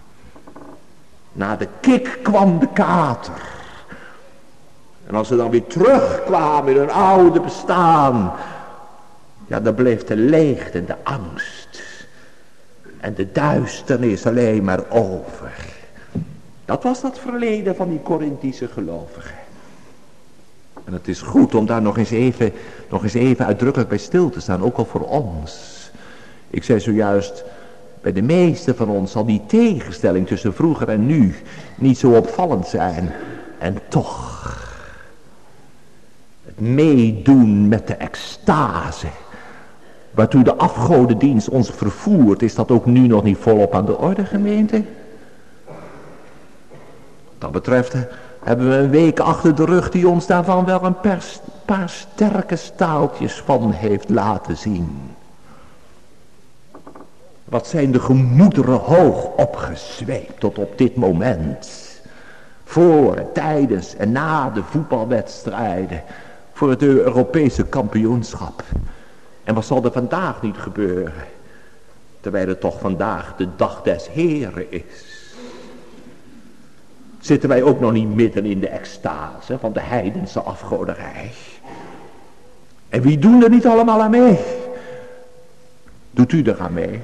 Na de kik kwam de kater. En als ze dan weer terugkwamen in hun oude bestaan, ja, dan bleef de leegte en de angst en de duisternis alleen maar over. Dat was dat verleden van die Korinthische gelovigen. En het is goed om daar nog eens even uitdrukkelijk bij stil te staan, ook al voor ons. Ik zei zojuist, bij de meeste van ons zal die tegenstelling tussen vroeger en nu niet zo opvallend zijn. En toch, het meedoen met de extase waartoe de afgodendienst ons vervoert, is dat ook nu nog niet volop aan de orde, gemeente? Dat betreft hebben we een week achter de rug die ons daarvan wel een paar sterke staaltjes van heeft laten zien. Wat zijn de gemoederen hoog opgezweept tot op dit moment. Voor, tijdens en na de voetbalwedstrijden. Voor het Europese kampioenschap. En wat zal er vandaag niet gebeuren? Terwijl het toch vandaag de dag des Heren is. Zitten wij ook nog niet midden in de extase van de heidense afgoderij? En wie doen er niet allemaal aan mee? Doet u er aan mee?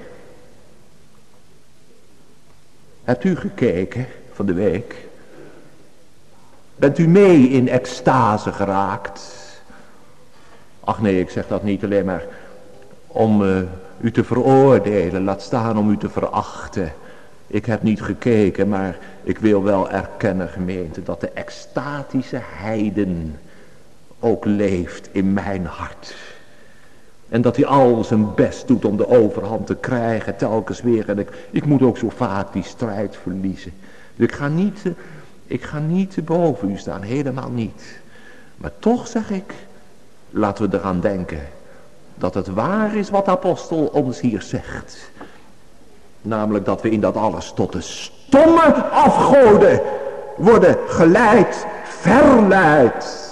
Hebt u gekeken van de week? Bent u mee in extase geraakt? Ach nee, ik zeg dat niet alleen maar om u te veroordelen. Laat staan om u te verachten. Ik heb niet gekeken, maar ik wil wel erkennen, gemeente, dat de extatische heiden ook leeft in mijn hart. En dat hij al zijn best doet om de overhand te krijgen, telkens weer. En ik moet ook zo vaak die strijd verliezen. Dus ik ga niet boven u staan, helemaal niet. Maar toch zeg ik, laten we eraan denken dat het waar is wat de apostel ons hier zegt. Namelijk dat we in dat alles tot de stomme afgoden worden geleid, verleid.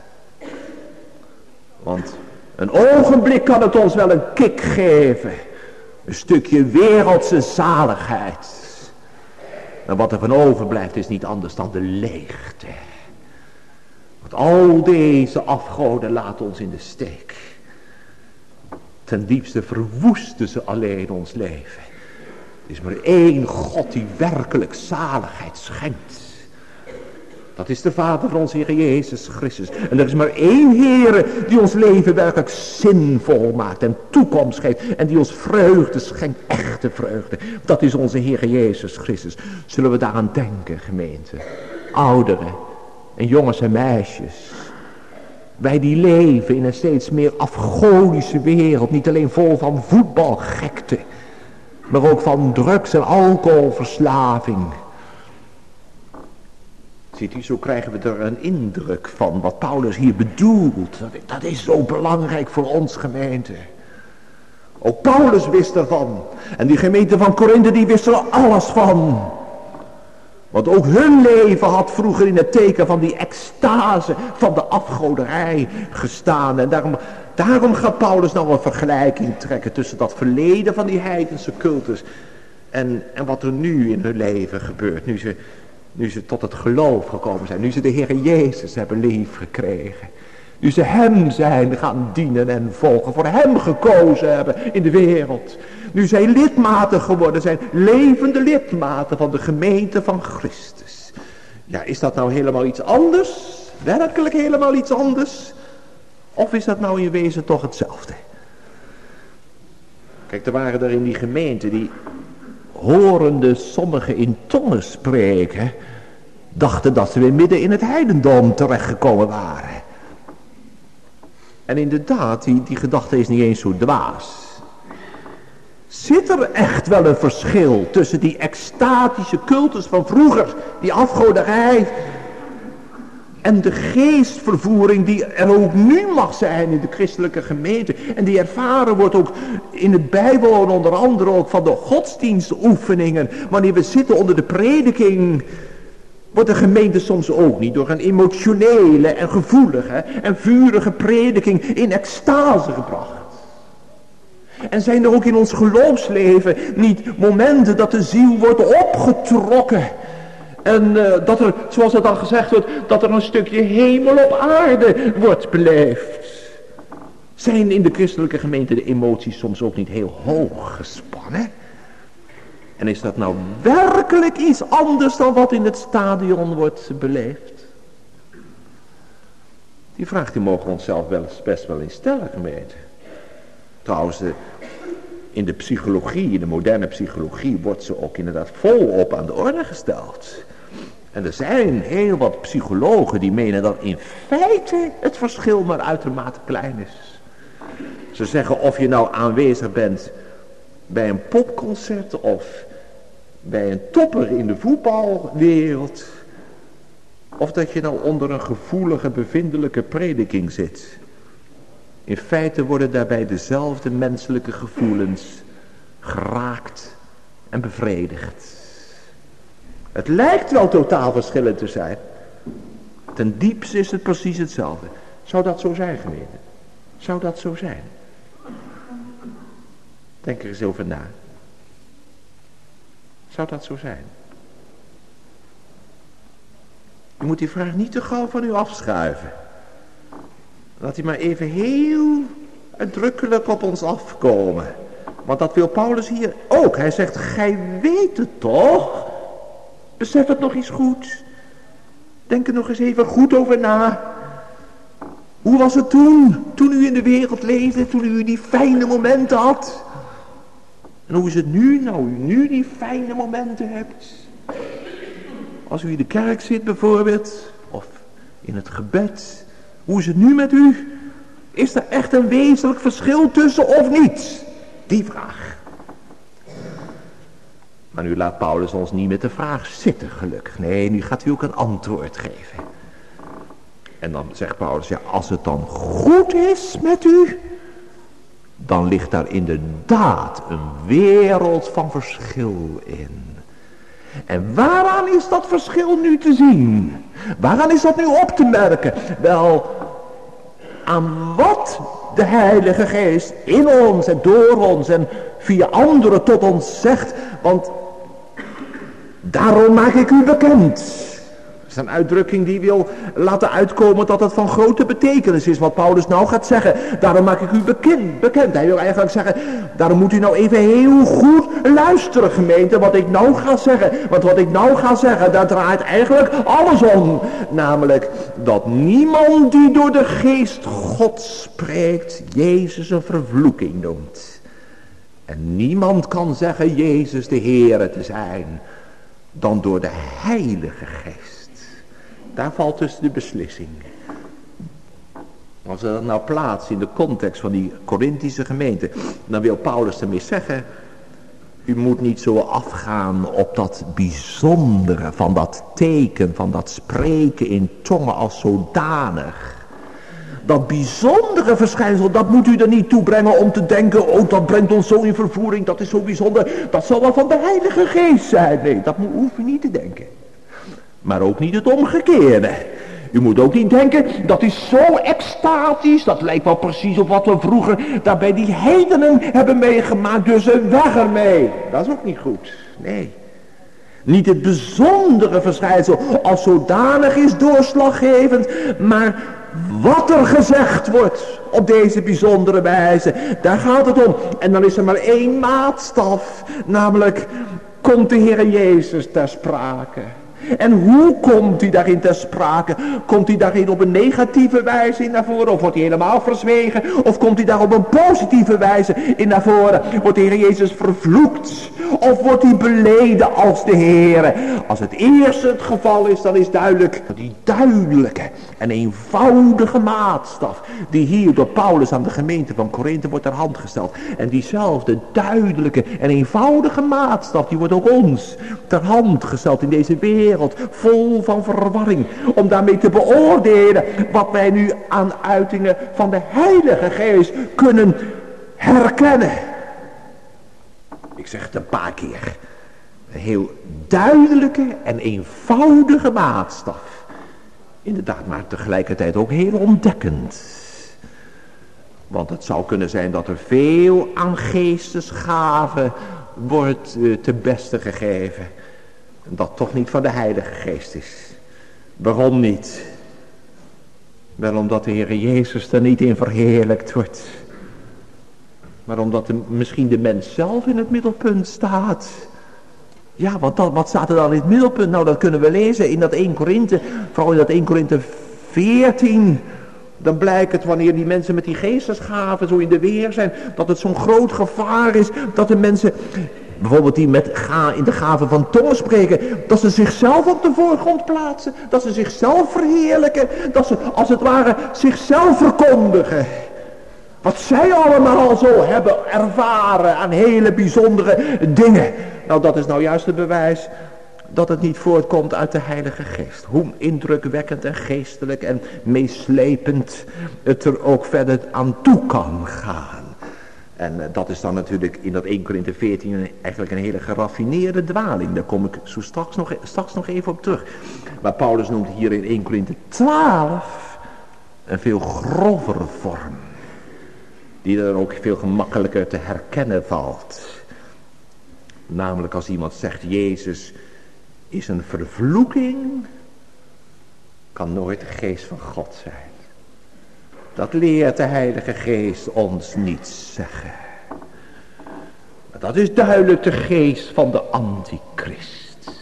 Want een ogenblik kan het ons wel een kick geven. Een stukje wereldse zaligheid. En wat er van overblijft is niet anders dan de leegte. Want al deze afgoden laten ons in de steek. Ten diepste verwoesten ze alleen ons leven. Er is maar één God die werkelijk zaligheid schenkt. Dat is de Vader van onze Heer Jezus Christus. En er is maar één Heer die ons leven werkelijk zinvol maakt en toekomst geeft. En die ons vreugde schenkt, echte vreugde. Dat is onze Heer Jezus Christus. Zullen we daaraan denken, gemeente? Ouderen en jongens en meisjes. Wij die leven in een steeds meer afgodische wereld. Niet alleen vol van voetbalgekte. Maar ook van drugs- en alcoholverslaving. Ziet u, zo krijgen we er een indruk van wat Paulus hier bedoelt. Dat is zo belangrijk voor ons, gemeente. Ook Paulus wist ervan. En die gemeente van Korinthe, die wist er alles van. Want ook hun leven had vroeger in het teken van die extase van de afgoderij gestaan. En daarom gaat Paulus nou een vergelijking trekken tussen dat verleden van die heidense cultus en wat er nu in hun leven gebeurt. Nu ze tot het geloof gekomen zijn. Nu ze de Heer Jezus hebben lief gekregen. Nu ze hem zijn gaan dienen en volgen. Voor hem gekozen hebben in de wereld. Nu zij lidmaten geworden zijn. Levende lidmaten van de gemeente van Christus. Ja, is dat nou helemaal iets anders? Werkelijk helemaal iets anders? Of is dat nou in wezen toch hetzelfde? Kijk, er waren er in die gemeente die horende sommigen in tongen spreken, dachten dat ze weer midden in het heidendom terechtgekomen waren. En inderdaad, die gedachte is niet eens zo dwaas. Zit er echt wel een verschil tussen die extatische cultus van vroeger, die afgoderij, en de geestvervoering die er ook nu mag zijn in de christelijke gemeente. En die ervaren wordt ook in het Bijbel en onder andere ook van de godsdienstoefeningen. Wanneer we zitten onder de prediking, wordt de gemeente soms ook niet door een emotionele en gevoelige en vurige prediking in extase gebracht. En zijn er ook in ons geloofsleven niet momenten dat de ziel wordt opgetrokken. En dat er, zoals het al gezegd wordt, dat er een stukje hemel op aarde wordt beleefd. Zijn in de christelijke gemeente de emoties soms ook niet heel hoog gespannen? En is dat nou werkelijk iets anders dan wat in het stadion wordt beleefd? Die vraag die mogen we onszelf best wel instellen, gemeente. Trouwens, in de psychologie, in de moderne psychologie, wordt ze ook inderdaad volop aan de orde gesteld. En er zijn heel wat psychologen die menen dat in feite het verschil maar uitermate klein is. Ze zeggen of je nou aanwezig bent bij een popconcert of bij een topper in de voetbalwereld. of dat je nou onder een gevoelige, bevindelijke prediking zit. In feite worden daarbij dezelfde menselijke gevoelens geraakt en bevredigd. Het lijkt wel totaal verschillend te zijn. Ten diepste is het precies hetzelfde. Zou dat zo zijn, gemeente? Zou dat zo zijn? Denk er eens over na. Zou dat zo zijn? U moet die vraag niet te gauw van u afschuiven. Laat die maar even heel uitdrukkelijk op ons afkomen. Want dat wil Paulus hier ook. Hij zegt, gij weet het toch? Besef het nog eens goed. Denk er nog eens even goed over na. Hoe was het toen u in de wereld leefde, toen u die fijne momenten had? En hoe is het nu, nou u nu die fijne momenten hebt? Als u in de kerk zit bijvoorbeeld, of in het gebed, hoe is het nu met u? Is er echt een wezenlijk verschil tussen of niet? Die vraag. Maar nu laat Paulus ons niet met de vraag zitten, gelukkig. Nee, nu gaat hij ook een antwoord geven. En dan zegt Paulus, ja, als het dan goed is met u, dan ligt daar inderdaad een wereld van verschil in. En waaraan is dat verschil nu te zien? Waaraan is dat nu op te merken? Wel, aan wat de Heilige Geest in ons en door ons en via anderen tot ons zegt. Want daarom maak ik u bekend. Dat is een uitdrukking die wil laten uitkomen dat het van grote betekenis is wat Paulus nou gaat zeggen. Daarom maak ik u bekend. Hij wil eigenlijk zeggen, daarom moet u nou even heel goed luisteren, gemeente, wat ik nou ga zeggen. Want wat ik nou ga zeggen, daar draait eigenlijk alles om. Namelijk dat niemand die door de geest Gods spreekt, Jezus een vervloeking noemt. En niemand kan zeggen Jezus de Heere te zijn, dan door de Heilige Geest. Daar valt dus de beslissing. Als we dat nou plaatsen in de context van die Korinthische gemeente, dan wil Paulus ermee zeggen, u moet niet zo afgaan op dat bijzondere van dat teken, van dat spreken in tongen als zodanig. Dat bijzondere verschijnsel, dat moet u er niet toe brengen om te denken, oh dat brengt ons zo in vervoering, dat is zo bijzonder, dat zal wel van de Heilige Geest zijn. Nee, dat hoeft u niet te denken. Maar ook niet het omgekeerde. U moet ook niet denken, dat is zo extatisch, dat lijkt wel precies op wat we vroeger daar bij die heidenen hebben meegemaakt, dus weg ermee. Dat is ook niet goed, nee. Niet het bijzondere verschijnsel als zodanig is doorslaggevend, maar wat er gezegd wordt op deze bijzondere wijze, daar gaat het om. En dan is er maar één maatstaf, namelijk komt de Heer Jezus ter sprake. En hoe komt hij daarin ter sprake? Komt hij daarin op een negatieve wijze in naar voren? Of wordt hij helemaal verzwegen? Of komt hij daar op een positieve wijze in naar voren? Wordt de Heer Jezus vervloekt? Of wordt hij beleden als de Heer? Als het eerste het geval is, dan is duidelijk die duidelijke en eenvoudige maatstaf die hier door Paulus aan de gemeente van Korinthe wordt ter hand gesteld. En diezelfde duidelijke en eenvoudige maatstaf die wordt ook ons ter hand gesteld in deze wereld. Vol van verwarring. Om daarmee te beoordelen wat wij nu aan uitingen van de Heilige Geest kunnen herkennen. Ik zeg het een paar keer. Een heel duidelijke en eenvoudige maatstaf. Inderdaad, maar tegelijkertijd ook heel ontdekkend. Want het zou kunnen zijn dat er veel aan geestesgaven wordt te beste gegeven. Dat toch niet van de Heilige Geest is. Waarom niet? Wel omdat de Heer Jezus er niet in verheerlijkt wordt. Maar omdat misschien de mens zelf in het middelpunt staat. Ja, want wat staat er dan in het middelpunt? Nou, dat kunnen we lezen in dat 1 Korinthe. Vooral in dat 1 Korinthe 14. Dan blijkt het wanneer die mensen met die geestesgaven zo in de weer zijn. Dat het zo'n groot gevaar is dat de mensen... Bijvoorbeeld die in de gave van tongen spreken. Dat ze zichzelf op de voorgrond plaatsen. Dat ze zichzelf verheerlijken. Dat ze als het ware zichzelf verkondigen. Wat zij allemaal zo hebben ervaren aan hele bijzondere dingen. Nou, dat is nou juist het bewijs dat het niet voortkomt uit de Heilige Geest. Hoe indrukwekkend en geestelijk en meeslepend het er ook verder aan toe kan gaan. En dat is dan natuurlijk in dat 1 Korinthe 14 eigenlijk een hele geraffineerde dwaling. Daar kom ik zo straks nog even op terug. Maar Paulus noemt hier in 1 Korinthe 12 een veel grovere vorm. Die dan ook veel gemakkelijker te herkennen valt. Namelijk als iemand zegt Jezus is een vervloeking, kan nooit de geest van God zijn. Dat leert de Heilige Geest ons niet zeggen. Maar dat is duidelijk de geest van de antichrist.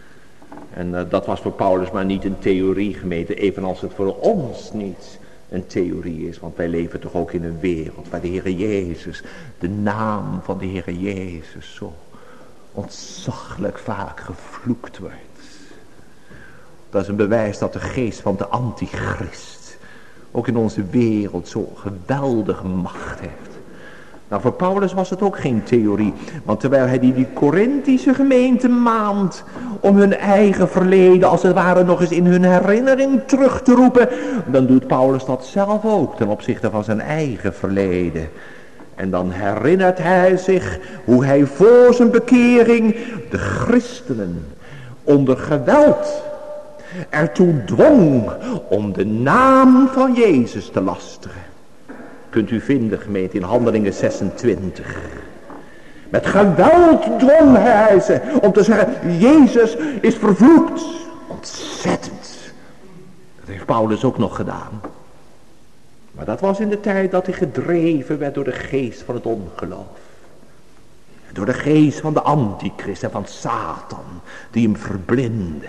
En dat was voor Paulus maar niet een theorie, gemeente, evenals het voor ons niet een theorie is. Want wij leven toch ook in een wereld waar de Heere Jezus, de naam van de Heere Jezus zo ontzaglijk vaak gevloekt wordt. Dat is een bewijs dat de geest van de antichrist ook in onze wereld zo geweldige macht heeft. Nou, voor Paulus was het ook geen theorie. Want terwijl hij die Korinthische gemeente maand om hun eigen verleden als het ware nog eens in hun herinnering terug te roepen, dan doet Paulus dat zelf ook ten opzichte van zijn eigen verleden. En dan herinnert hij zich hoe hij voor zijn bekering de christenen onder geweld ertoe dwong om de naam van Jezus te lasteren. Kunt u vinden, gemeente, in Handelingen 26. Met geweld dwong hij ze om te zeggen, Jezus is vervloekt. Ontzettend. Dat heeft Paulus ook nog gedaan. Maar dat was in de tijd dat hij gedreven werd door de geest van het ongeloof. Door de geest van de antichrist en van Satan, die hem verblindde.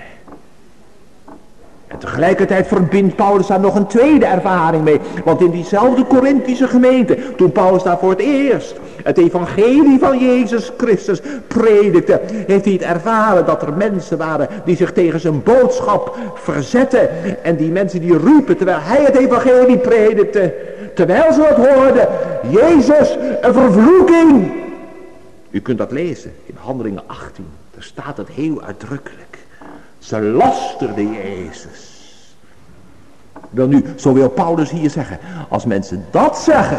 En tegelijkertijd verbindt Paulus daar nog een tweede ervaring mee. Want in diezelfde Korinthische gemeente, toen Paulus daar voor het eerst het evangelie van Jezus Christus predikte, heeft hij het ervaren dat er mensen waren die zich tegen zijn boodschap verzetten. En die mensen die riepen terwijl hij het evangelie predikte, terwijl ze het hoorden, Jezus, een vervloeking. U kunt dat lezen in Handelingen 18, daar staat het heel uitdrukkelijk. Ze lasterden Jezus. Wel nu, zo wil Paulus hier zeggen, als mensen dat zeggen,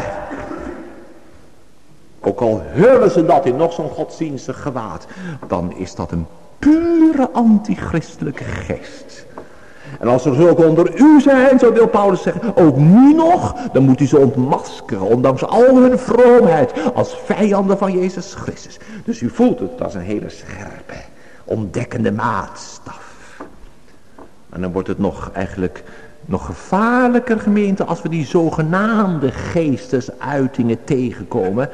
ook al hullen ze dat in nog zo'n godsdienstig gewaad, dan is dat een pure antichristelijke geest. En als er zulke onder u zijn, zo wil Paulus zeggen, ook nu nog, dan moet u ze ontmaskeren, ondanks al hun vroomheid, als vijanden van Jezus Christus. Dus u voelt het als een hele scherpe, ontdekkende maatstaf. En dan wordt het nog gevaarlijker, gemeente, als we die zogenaamde geestesuitingen tegenkomen.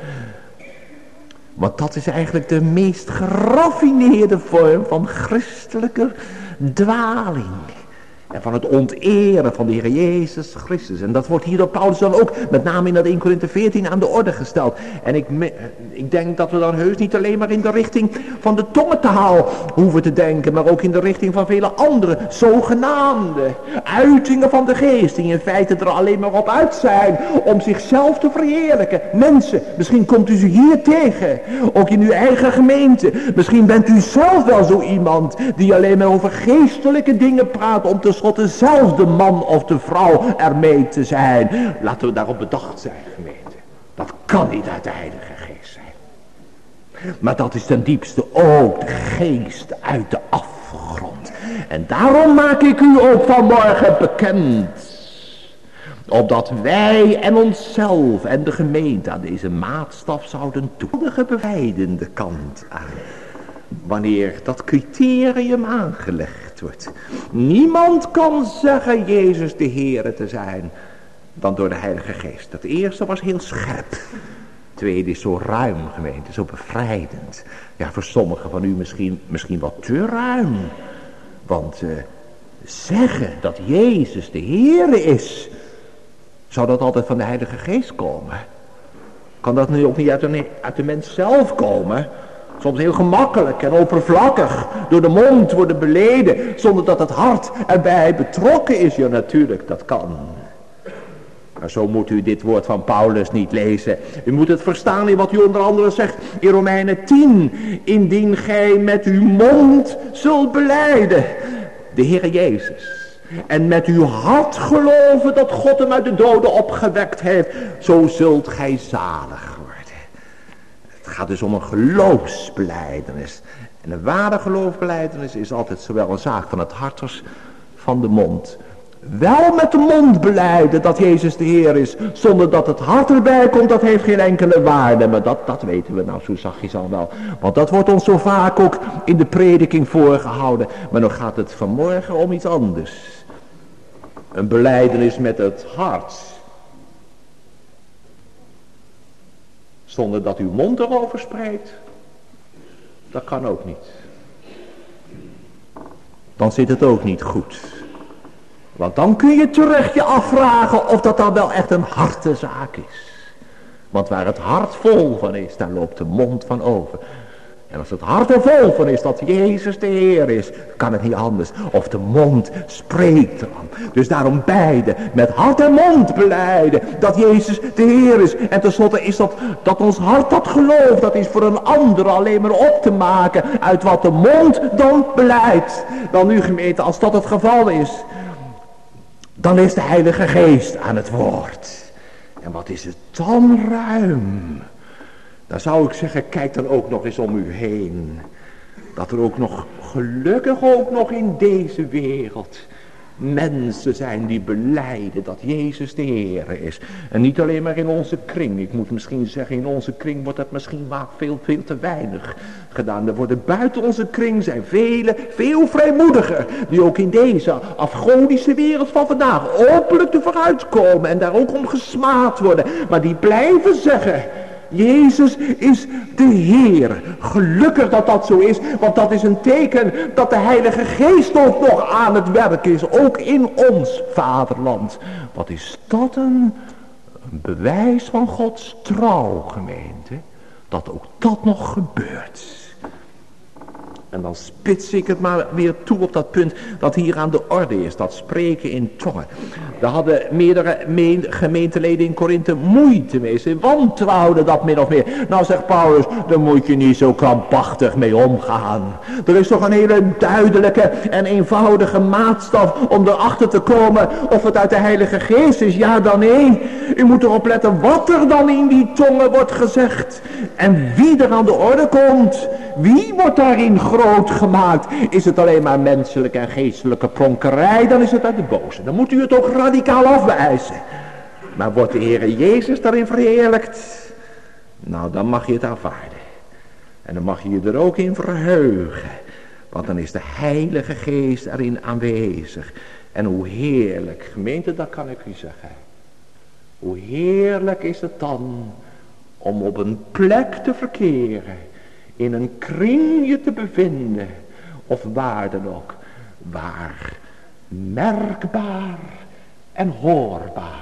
Want dat is eigenlijk de meest geraffineerde vorm van christelijke dwaling. En van het onteren van de Heer Jezus Christus. En dat wordt hier door Paulus dan ook met name in dat 1 Korinthe 14 aan de orde gesteld. En ik denk dat we dan heus niet alleen maar in de richting van de tongentaal hoeven te denken. Maar ook in de richting van vele andere zogenaamde uitingen van de geest. Die in feite er alleen maar op uit zijn om zichzelf te verheerlijken. Mensen, misschien komt u ze hier tegen. Ook in uw eigen gemeente. Misschien bent u zelf wel zo iemand die alleen maar over geestelijke dingen praat om tenslotte zelf de man of de vrouw ermee te zijn. Laten we daarop bedacht zijn, gemeente. Dat kan niet uit de Heilige Geest zijn. Maar dat is ten diepste ook de geest uit de afgrond. En daarom maak ik u ook vanmorgen bekend. Opdat wij en onszelf en de gemeente aan deze maatstaf zouden toe. De bevrijdende kant aan. Wanneer dat criterium aangelegd wordt. Niemand kan zeggen Jezus de Heere te zijn dan door de Heilige Geest. Dat eerste was heel scherp. Het tweede is zo ruim, gemeente, zo bevrijdend. Ja, voor sommigen van u misschien wat te ruim. Want zeggen dat Jezus de Heere is, zou dat altijd van de Heilige Geest komen? Kan dat nu ook niet uit de mens zelf komen? Soms heel gemakkelijk en oppervlakkig door de mond worden beleden, zonder dat het hart erbij betrokken is. Ja, natuurlijk, dat kan. Maar zo moet u dit woord van Paulus niet lezen. U moet het verstaan in wat u onder andere zegt in Romeinen 10. Indien gij met uw mond zult belijden de Heer Jezus. En met uw hart geloven dat God hem uit de doden opgewekt heeft. Zo zult gij zalig worden. Het gaat dus om een geloofsbelijdenis. En een ware geloofsbelijdenis is altijd zowel een zaak van het hart als van de mond. Wel met de mond belijden dat Jezus de Heer is. Zonder dat het hart erbij komt, dat heeft geen enkele waarde. Maar dat weten we nou zo zachtjes al wel. Want dat wordt ons zo vaak ook in de prediking voorgehouden. Maar nu gaat het vanmorgen om iets anders. Een belijdenis met het hart. Zonder dat uw mond erover spreekt. Dat kan ook niet. Dan zit het ook niet goed. Want dan kun je terecht je afvragen of dat dan wel echt een hartezaak is. Want waar het hart vol van is, daar loopt de mond van over. En als het hart er vol van is dat Jezus de Heer is, kan het niet anders. Of de mond spreekt ervan. Dus daarom beide, met hart en mond belijden dat Jezus de Heer is. En tenslotte is dat ons hart dat gelooft, dat is voor een ander alleen maar op te maken uit wat de mond dan beleidt. Dan nu gemeente, als dat het geval is, dan is de Heilige Geest aan het woord. En wat is het dan ruim? Dan zou ik zeggen, kijk dan ook nog eens om u heen. Dat er ook nog, gelukkig ook nog in deze wereld, mensen zijn die belijden dat Jezus de Heer is. En niet alleen maar in onze kring. Ik moet misschien zeggen, in onze kring wordt dat misschien vaak veel te weinig gedaan. Er worden buiten onze kring zijn veel vrijmoediger. Die ook in deze afgodische wereld van vandaag openlijk te vooruitkomen. En daar ook om gesmaad worden. Maar die blijven zeggen, Jezus is de Heer. Gelukkig dat dat zo is, want dat is een teken dat de Heilige Geest ook nog aan het werk is. Ook in ons vaderland. Wat is dat een bewijs van Gods trouw, gemeente. Dat ook dat nog gebeurt. En dan spits ik het maar weer toe op dat punt dat hier aan de orde is. Dat spreken in tongen. Daar hadden meerdere gemeenteleden in Korinthe moeite mee. Ze wantrouwden dat min of meer. Nou zegt Paulus, daar moet je niet zo krampachtig mee omgaan. Er is toch een hele duidelijke en eenvoudige maatstaf om erachter te komen of het uit de Heilige Geest is. Ja dan nee. U moet erop letten wat er dan in die tongen wordt gezegd. En wie er aan de orde komt. Wie wordt daarin groot gemaakt? Is het alleen maar menselijke en geestelijke pronkerij, dan is het uit de boze. Dan moet u het ook radicaal afwijzen. Maar wordt de Heere Jezus daarin verheerlijkt? Nou, dan mag je het aanvaarden. En dan mag je je er ook in verheugen. Want dan is de Heilige Geest erin aanwezig. En hoe heerlijk, gemeente, dat kan ik u zeggen. Hoe heerlijk is het dan om op een plek te verkeren. In een kring je te bevinden. Of waar dan ook. Waar merkbaar en hoorbaar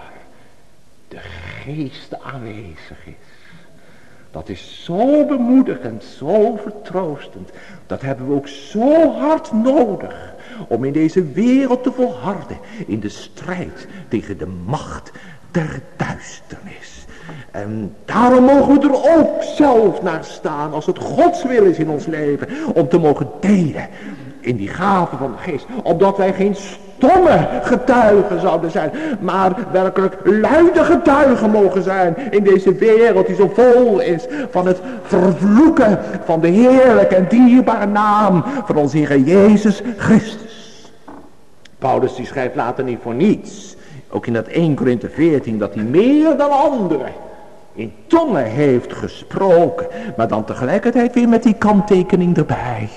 de Geest aanwezig is. Dat is zo bemoedigend, zo vertroostend. Dat hebben we ook zo hard nodig. Om in deze wereld te volharden. In de strijd tegen de macht der duisternis. En daarom mogen we er ook zelf naar staan. Als het Gods wil is in ons leven. Om te mogen delen in die gaven van de Geest. Opdat wij geen stomme getuigen zouden zijn. Maar werkelijk luide getuigen mogen zijn. In deze wereld die zo vol is van het vervloeken van de heerlijke en dierbare naam van onze Heer Jezus Christus. Paulus die schrijft later niet voor niets. Ook in dat 1 Korinthe 14 dat hij meer dan anderen in tongen heeft gesproken. Maar dan tegelijkertijd weer met die kanttekening erbij.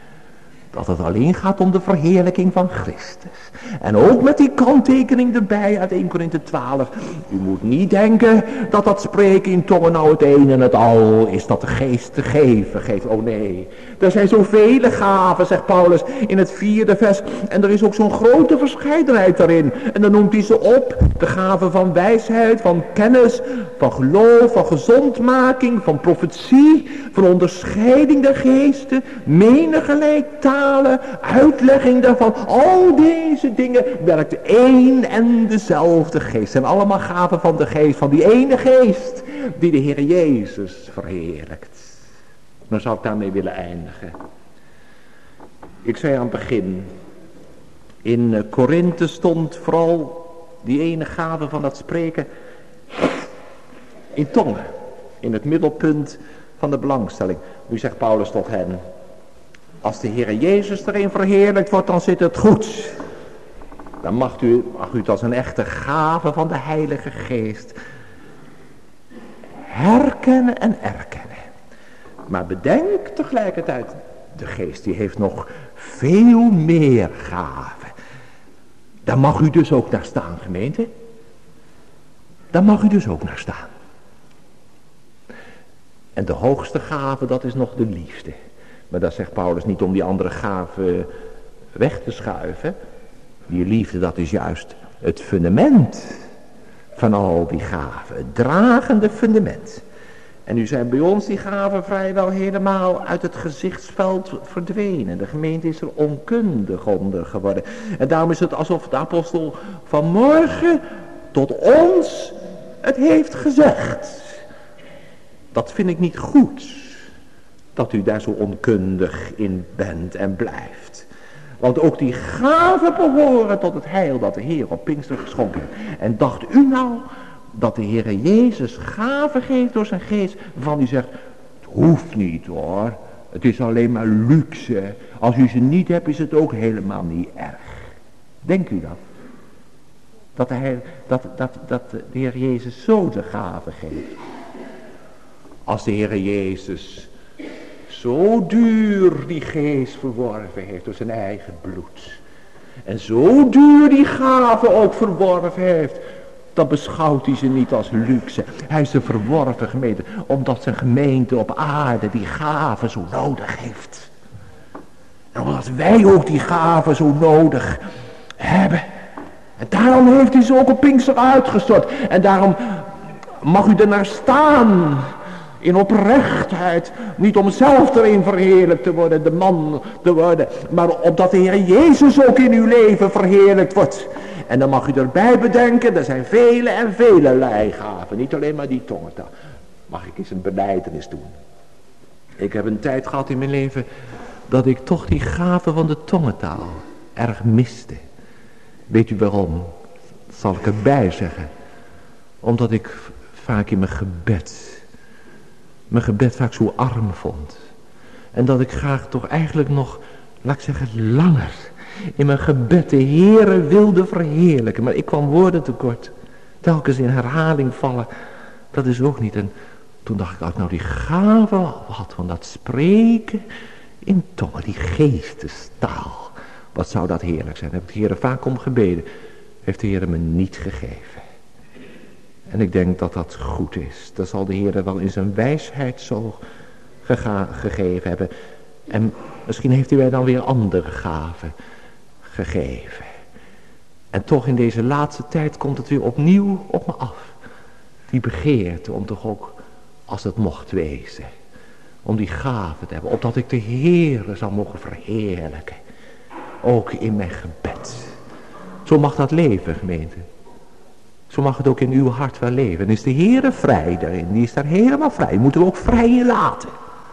Dat het alleen gaat om de verheerlijking van Christus. En ook met die kanttekening erbij uit 1 Korinthe 12. U moet niet denken dat dat spreken in tongen nou het een en het al is. Dat de Geest te geven geeft. Oh nee. Er zijn zoveel gaven, zegt Paulus in het 4e vers. En er is ook zo'n grote verscheidenheid daarin. En dan noemt hij ze op. De gaven van wijsheid, van kennis, van geloof, van gezondmaking, van profetie, van onderscheiding der geesten, menigelijk taal totale uitlegging daarvan. Al deze dingen werkt één en dezelfde geest. Het zijn allemaal gaven van de geest, van die ene geest die de Heer Jezus verheerlijkt. Dan zou ik daarmee willen eindigen. Ik zei aan het begin, in Korinthe stond vooral die ene gave van dat spreken in tongen. In het middelpunt van de belangstelling. Nu zegt Paulus tot hen, als de Heer Jezus erin verheerlijkt wordt, dan zit het goed. Dan mag u het als een echte gave van de Heilige Geest herkennen en erkennen. Maar bedenk tegelijkertijd, de Geest die heeft nog veel meer gaven. Daar mag u dus ook naar staan, gemeente. Daar mag u dus ook naar staan. En de hoogste gave, dat is nog de liefde. Maar dat zegt Paulus niet om die andere gaven weg te schuiven. Die liefde, dat is juist het fundament van al die gaven. Het dragende fundament. En nu zijn bij ons die gaven vrijwel helemaal uit het gezichtsveld verdwenen. De gemeente is er onkundig onder geworden. En daarom is het alsof de apostel vanmorgen tot ons het heeft gezegd. Dat vind ik niet goed. Dat u daar zo onkundig in bent en blijft. Want ook die gaven behoren tot het heil dat de Heer op Pinkster geschonken heeft. En dacht u nou dat de Heer Jezus gaven geeft door zijn geest, waarvan u zegt, het hoeft niet hoor, het is alleen maar luxe. Als u ze niet hebt, is het ook helemaal niet erg. Denkt u dat? Dat de Heer Jezus zo de gaven geeft. Als de Heer Jezus zo duur die geest verworven heeft door zijn eigen bloed. En zo duur die gave ook verworven heeft. Dan beschouwt hij ze niet als luxe. Hij is een verworven gemeente. Omdat zijn gemeente op aarde die gave zo nodig heeft. En omdat wij ook die gave zo nodig hebben. En daarom heeft hij ze ook op Pinkster uitgestort. En daarom mag u er naar staan. In oprechtheid. Niet om zelf erin verheerlijkt te worden. De man te worden. Maar opdat de Heer Jezus ook in uw leven verheerlijkt wordt. En dan mag u erbij bedenken. Er zijn vele en vele gaven. Niet alleen maar die tongentaal. Mag ik eens een belijdenis doen. Ik heb een tijd gehad in mijn leven. Dat ik toch die gave van de tongentaal erg miste. Weet u waarom? Dat zal ik erbij zeggen. Omdat ik vaak in mijn gebed vaak zo arm vond. En dat ik graag toch eigenlijk nog, laat ik zeggen, langer in mijn gebed de Heere wilde verheerlijken. Maar ik kwam woorden tekort. Telkens in herhaling vallen. Dat is ook niet. En toen dacht ik, als ik nou die gave had van dat spreken in tongen, die geestestaal. Wat zou dat heerlijk zijn. Daar heb ik de Heere vaak om gebeden. Heeft de Heere me niet gegeven. En ik denk dat dat goed is. Dat zal de Heer wel in zijn wijsheid zo gegeven hebben. En misschien heeft hij mij dan weer andere gaven gegeven. En toch in deze laatste tijd komt het weer opnieuw op me af. Die begeerte om toch ook, als het mocht wezen, om die gaven te hebben. Opdat ik de Heer zal mogen verheerlijken. Ook in mijn gebed. Zo mag dat leven, gemeente. Zo mag het ook in uw hart wel leven. En is de Heere vrij daarin. Die is daar helemaal vrij. Die moeten we ook vrij in laten.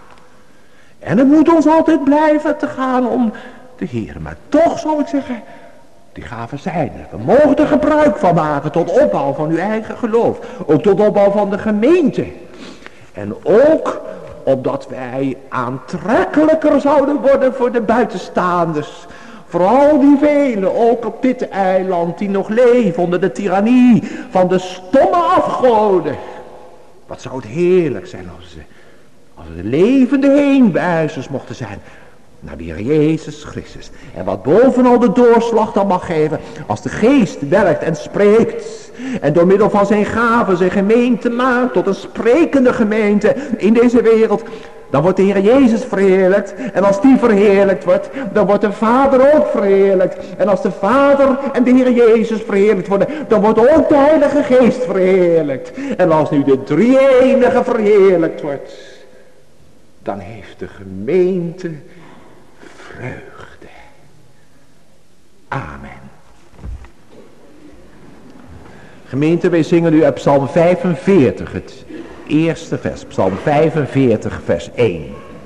En het moet ons altijd blijven te gaan om de Heere. Maar toch zal ik zeggen, die gaven zijn er. We mogen er gebruik van maken tot opbouw van uw eigen geloof. Ook tot opbouw van de gemeente. En ook opdat wij aantrekkelijker zouden worden voor de buitenstaanders. Vooral die velen, ook op dit eiland, die nog leven onder de tirannie van de stomme afgoden. Wat zou het heerlijk zijn als we de levende heenwijzers mochten zijn naar de Heer Jezus Christus. En wat bovenal de doorslag dan mag geven, als de geest werkt en spreekt. En door middel van zijn gaven zijn gemeente maakt tot een sprekende gemeente in deze wereld. Dan wordt de Heer Jezus verheerlijkt. En als die verheerlijkt wordt, dan wordt de Vader ook verheerlijkt. En als de Vader en de Heer Jezus verheerlijkt worden, dan wordt ook de Heilige Geest verheerlijkt. En als nu de drie-enige verheerlijkt wordt, dan heeft de gemeente vreugde. Gemeente, wij zingen nu uit Psalm 45, het eerste vers. Psalm 45, vers 1.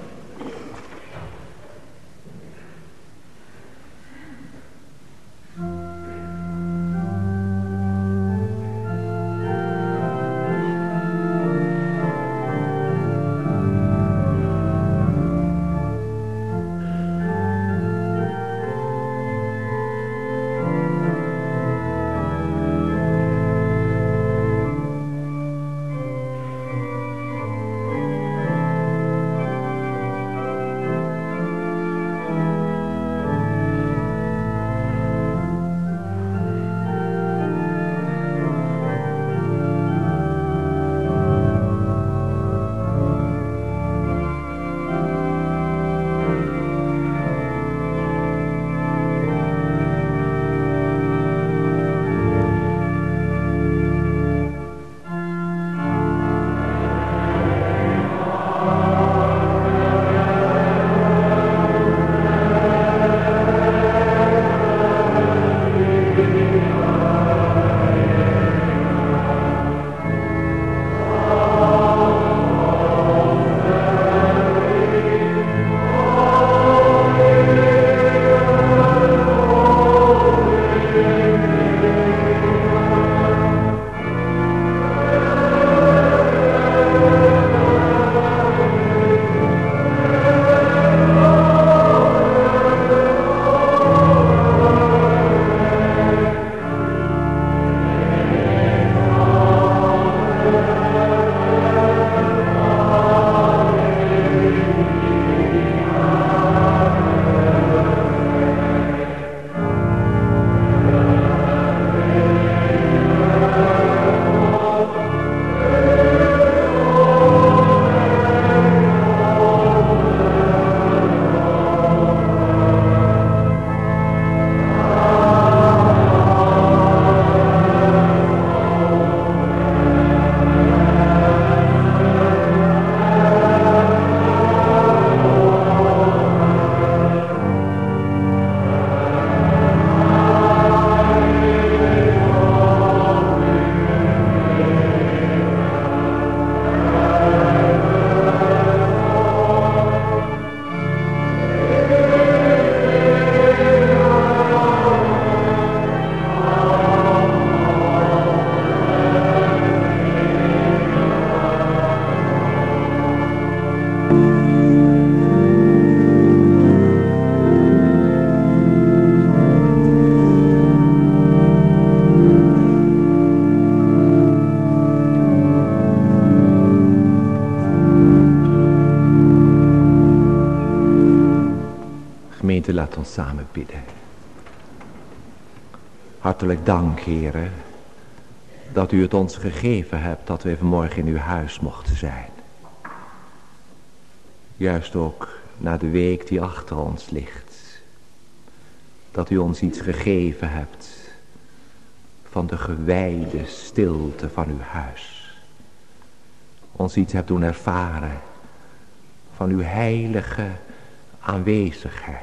Laat ons samen bidden. Hartelijk dank, Heere, dat u het ons gegeven hebt dat we vanmorgen in uw huis mochten zijn. Juist ook na de week die achter ons ligt. Dat u ons iets gegeven hebt van de gewijde stilte van uw huis. Ons iets hebt doen ervaren van uw heilige aanwezigheid.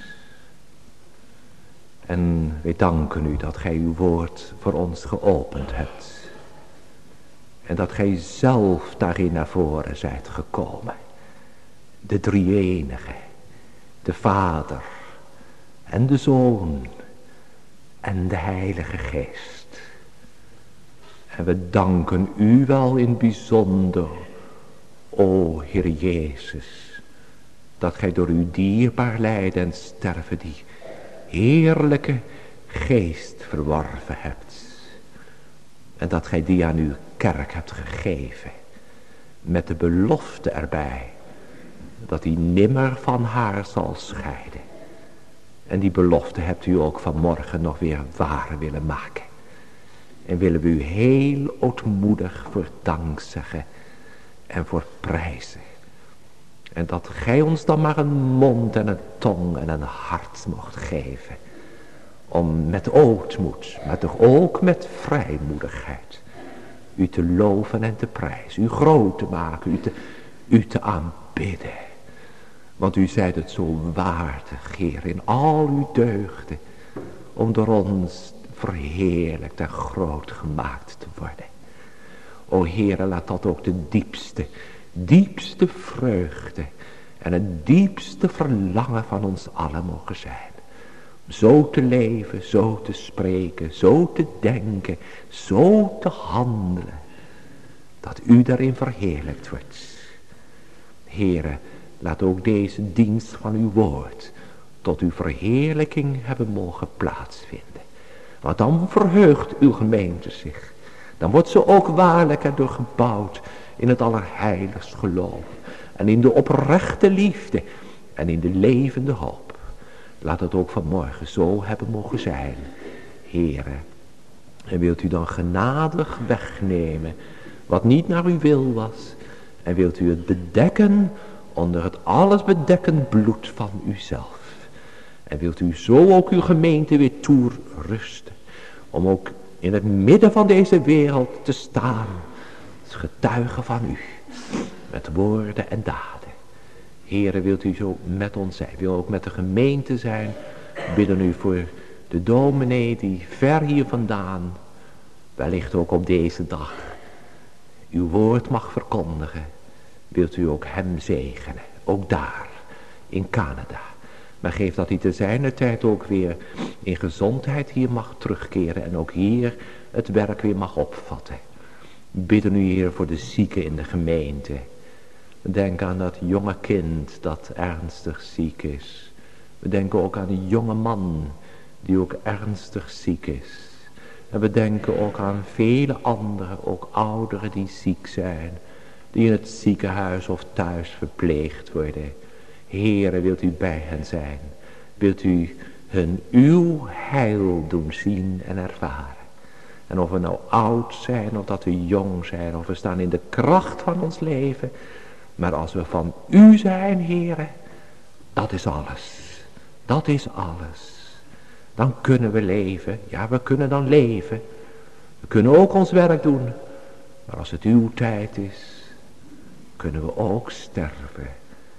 En wij danken u dat gij uw woord voor ons geopend hebt. En dat gij zelf daarin naar voren zijt gekomen. De drie-enige, de Vader en de Zoon en de Heilige Geest. En we danken u wel in bijzonder, o Heer Jezus, dat gij door uw dierbaar lijden en sterven die heerlijke geest verworven hebt. En dat gij die aan uw kerk hebt gegeven. Met de belofte erbij. Dat die nimmer van haar zal scheiden. En die belofte hebt u ook vanmorgen nog weer waar willen maken. En willen we u heel ootmoedig voor dank zeggen. En voor prijzen. En dat gij ons dan maar een mond en een tong en een hart mocht geven. Om met ootmoed, maar toch ook met vrijmoedigheid. U te loven en te prijzen. U groot te maken. U te aanbidden. Want u zijt het zo waardig, Heer, in al uw deugden. Om door ons verheerlijkt en groot gemaakt te worden. O Heere, laat dat ook de diepste vreugde en het diepste verlangen van ons allen mogen zijn. Zo te leven, zo te spreken, zo te denken, zo te handelen, dat u daarin verheerlijkt wordt. Heere, laat ook deze dienst van uw woord tot uw verheerlijking hebben mogen plaatsvinden. Want dan verheugt uw gemeente zich. Dan wordt ze ook waarlijk erdoor gebouwd in het allerheiligst geloof. En in de oprechte liefde en in de levende hoop. Laat het ook vanmorgen zo hebben mogen zijn, Heere. En wilt u dan genadig wegnemen wat niet naar uw wil was. En wilt u het bedekken onder het alles bedekkend bloed van uzelf. En wilt u zo ook uw gemeente weer toerusten. Om ook in het midden van deze wereld te staan. Als getuige van u. Met woorden en daden. Heere, wilt u zo met ons zijn. Wil ook met de gemeente zijn. Bidden u voor de dominee die ver hier vandaan. Wellicht ook op deze dag. Uw woord mag verkondigen. Wilt u ook hem zegenen. Ook daar. In Canada. Maar geef dat hij te zijner tijd ook weer in gezondheid hier mag terugkeren. En ook hier het werk weer mag opvatten. Bidden u, Heer, voor de zieken in de gemeente. Denk aan dat jonge kind dat ernstig ziek is. We denken ook aan die jonge man die ook ernstig ziek is. En we denken ook aan vele anderen, ook ouderen die ziek zijn. Die in het ziekenhuis of thuis verpleegd worden. Heere, wilt u bij hen zijn? Wilt u hun uw heil doen zien en ervaren? En of we nou oud zijn, of dat we jong zijn, of we staan in de kracht van ons leven. Maar als we van u zijn, Heere, dat is alles. Dat is alles. Dan kunnen we leven. Ja, we kunnen dan leven. We kunnen ook ons werk doen. Maar als het uw tijd is, kunnen we ook sterven.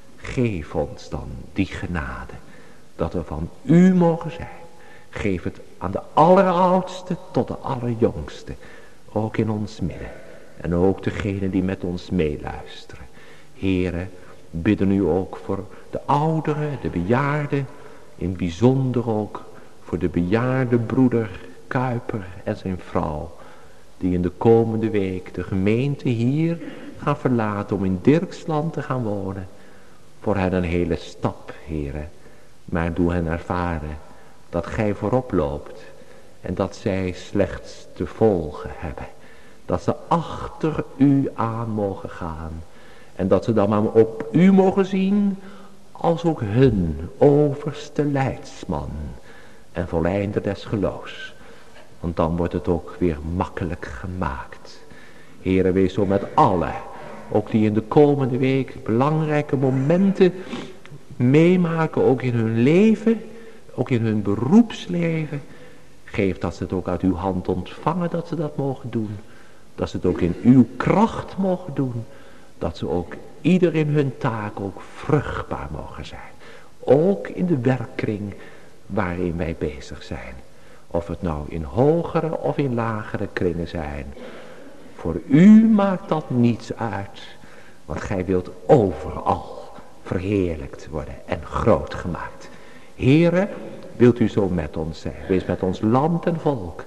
Geef ons dan die genade, dat we van u mogen zijn. Geef het aan de alleroudste tot de allerjongste, ook in ons midden. En ook degenen die met ons meeluisteren. Heere, bidden u ook voor de ouderen, de bejaarden, in bijzonder ook voor de bejaarde broeder Kuiper en zijn vrouw, die in de komende week de gemeente hier gaan verlaten om in Dirksland te gaan wonen. Voor hen een hele stap, Heere. Maar doe hen ervaren dat gij voorop loopt. En dat zij slechts te volgen hebben. Dat ze achter u aan mogen gaan. En dat ze dan maar op u mogen zien als ook hun overste leidsman. En volleinder des geloofs. Want dan wordt het ook weer makkelijk gemaakt. Heere, wees zo met allen. Ook die in de komende week belangrijke momenten meemaken. Ook in hun leven. Ook in hun beroepsleven. Geef dat ze het ook uit uw hand ontvangen dat ze dat mogen doen. Dat ze het ook in uw kracht mogen doen. Dat ze ook ieder in hun taak ook vruchtbaar mogen zijn. Ook in de werkkring waarin wij bezig zijn. Of het nou in hogere of in lagere kringen zijn. Voor u maakt dat niets uit. Want gij wilt overal verheerlijkt worden en groot gemaakt. Heere, wilt u zo met ons zijn. Wees met ons land en volk.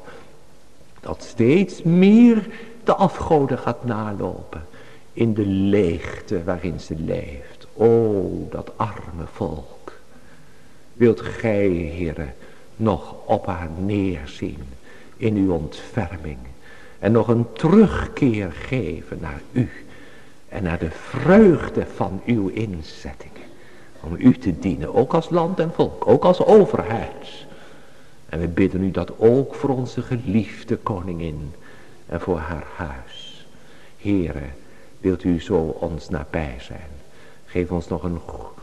Dat steeds meer de afgoden gaat nalopen. In de leegte waarin ze leeft. O, dat arme volk. Wilt gij, Heere, nog op haar neerzien in uw ontferming. En nog een terugkeer geven naar u. En naar de vreugde van uw inzettingen. Om u te dienen, ook als land en volk, ook als overheid. En we bidden u dat ook voor onze geliefde koningin en voor haar huis. Heere, wilt u zo ons nabij zijn. Geef ons nog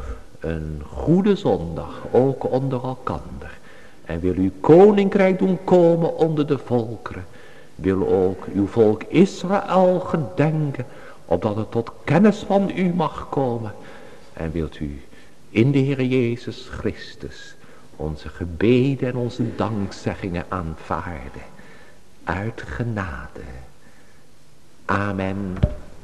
een goede zondag, ook onder elkander. En wil uw koninkrijk doen komen onder de volkeren. Wil ook uw volk Israël gedenken, opdat het tot kennis van u mag komen. En wilt u in de Heer Jezus Christus onze gebeden en onze dankzeggingen aanvaarden. Uit genade. Amen.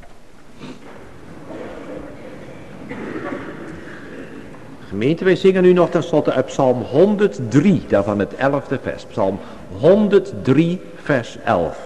Gemeente, wij zingen nu nog tenslotte uit Psalm 103, daarvan het 11e vers. Psalm 103, vers 11.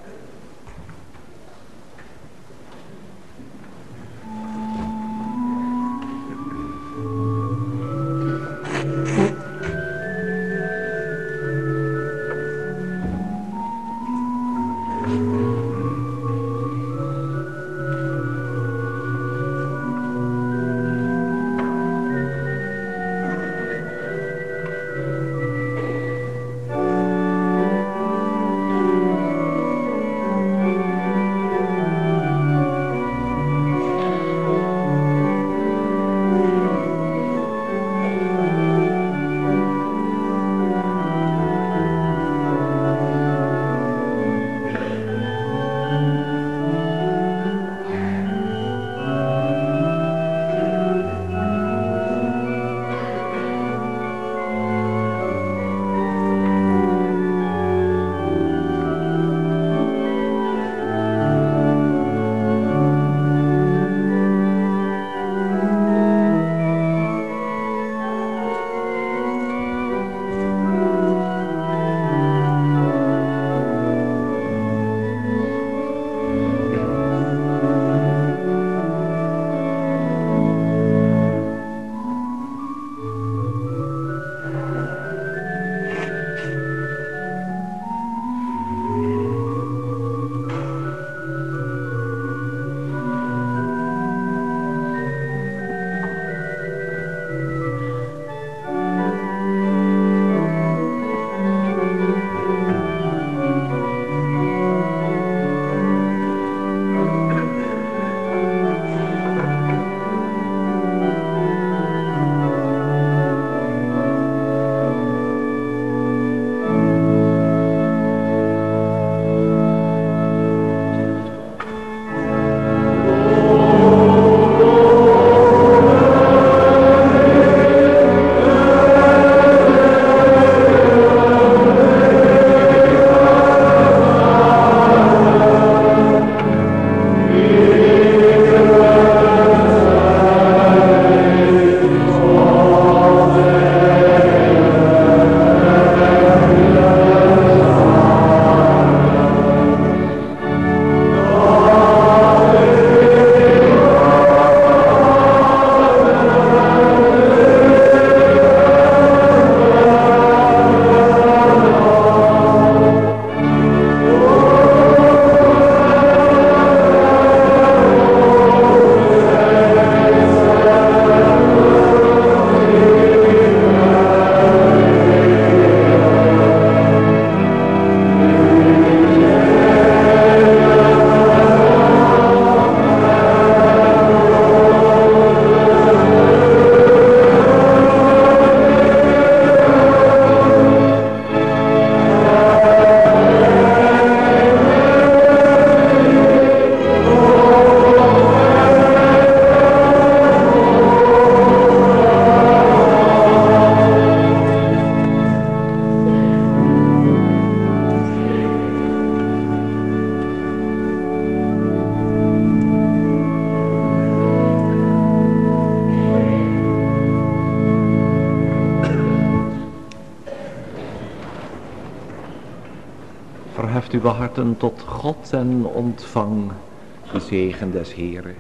Verheft uw harten tot God en ontvang de zegen des Heeren.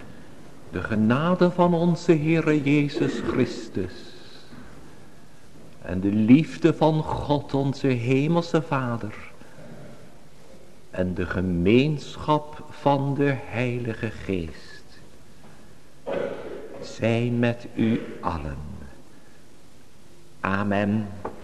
De genade van onze Heere Jezus Christus en de liefde van God onze Hemelse Vader en de gemeenschap van de Heilige Geest zijn met u allen. Amen.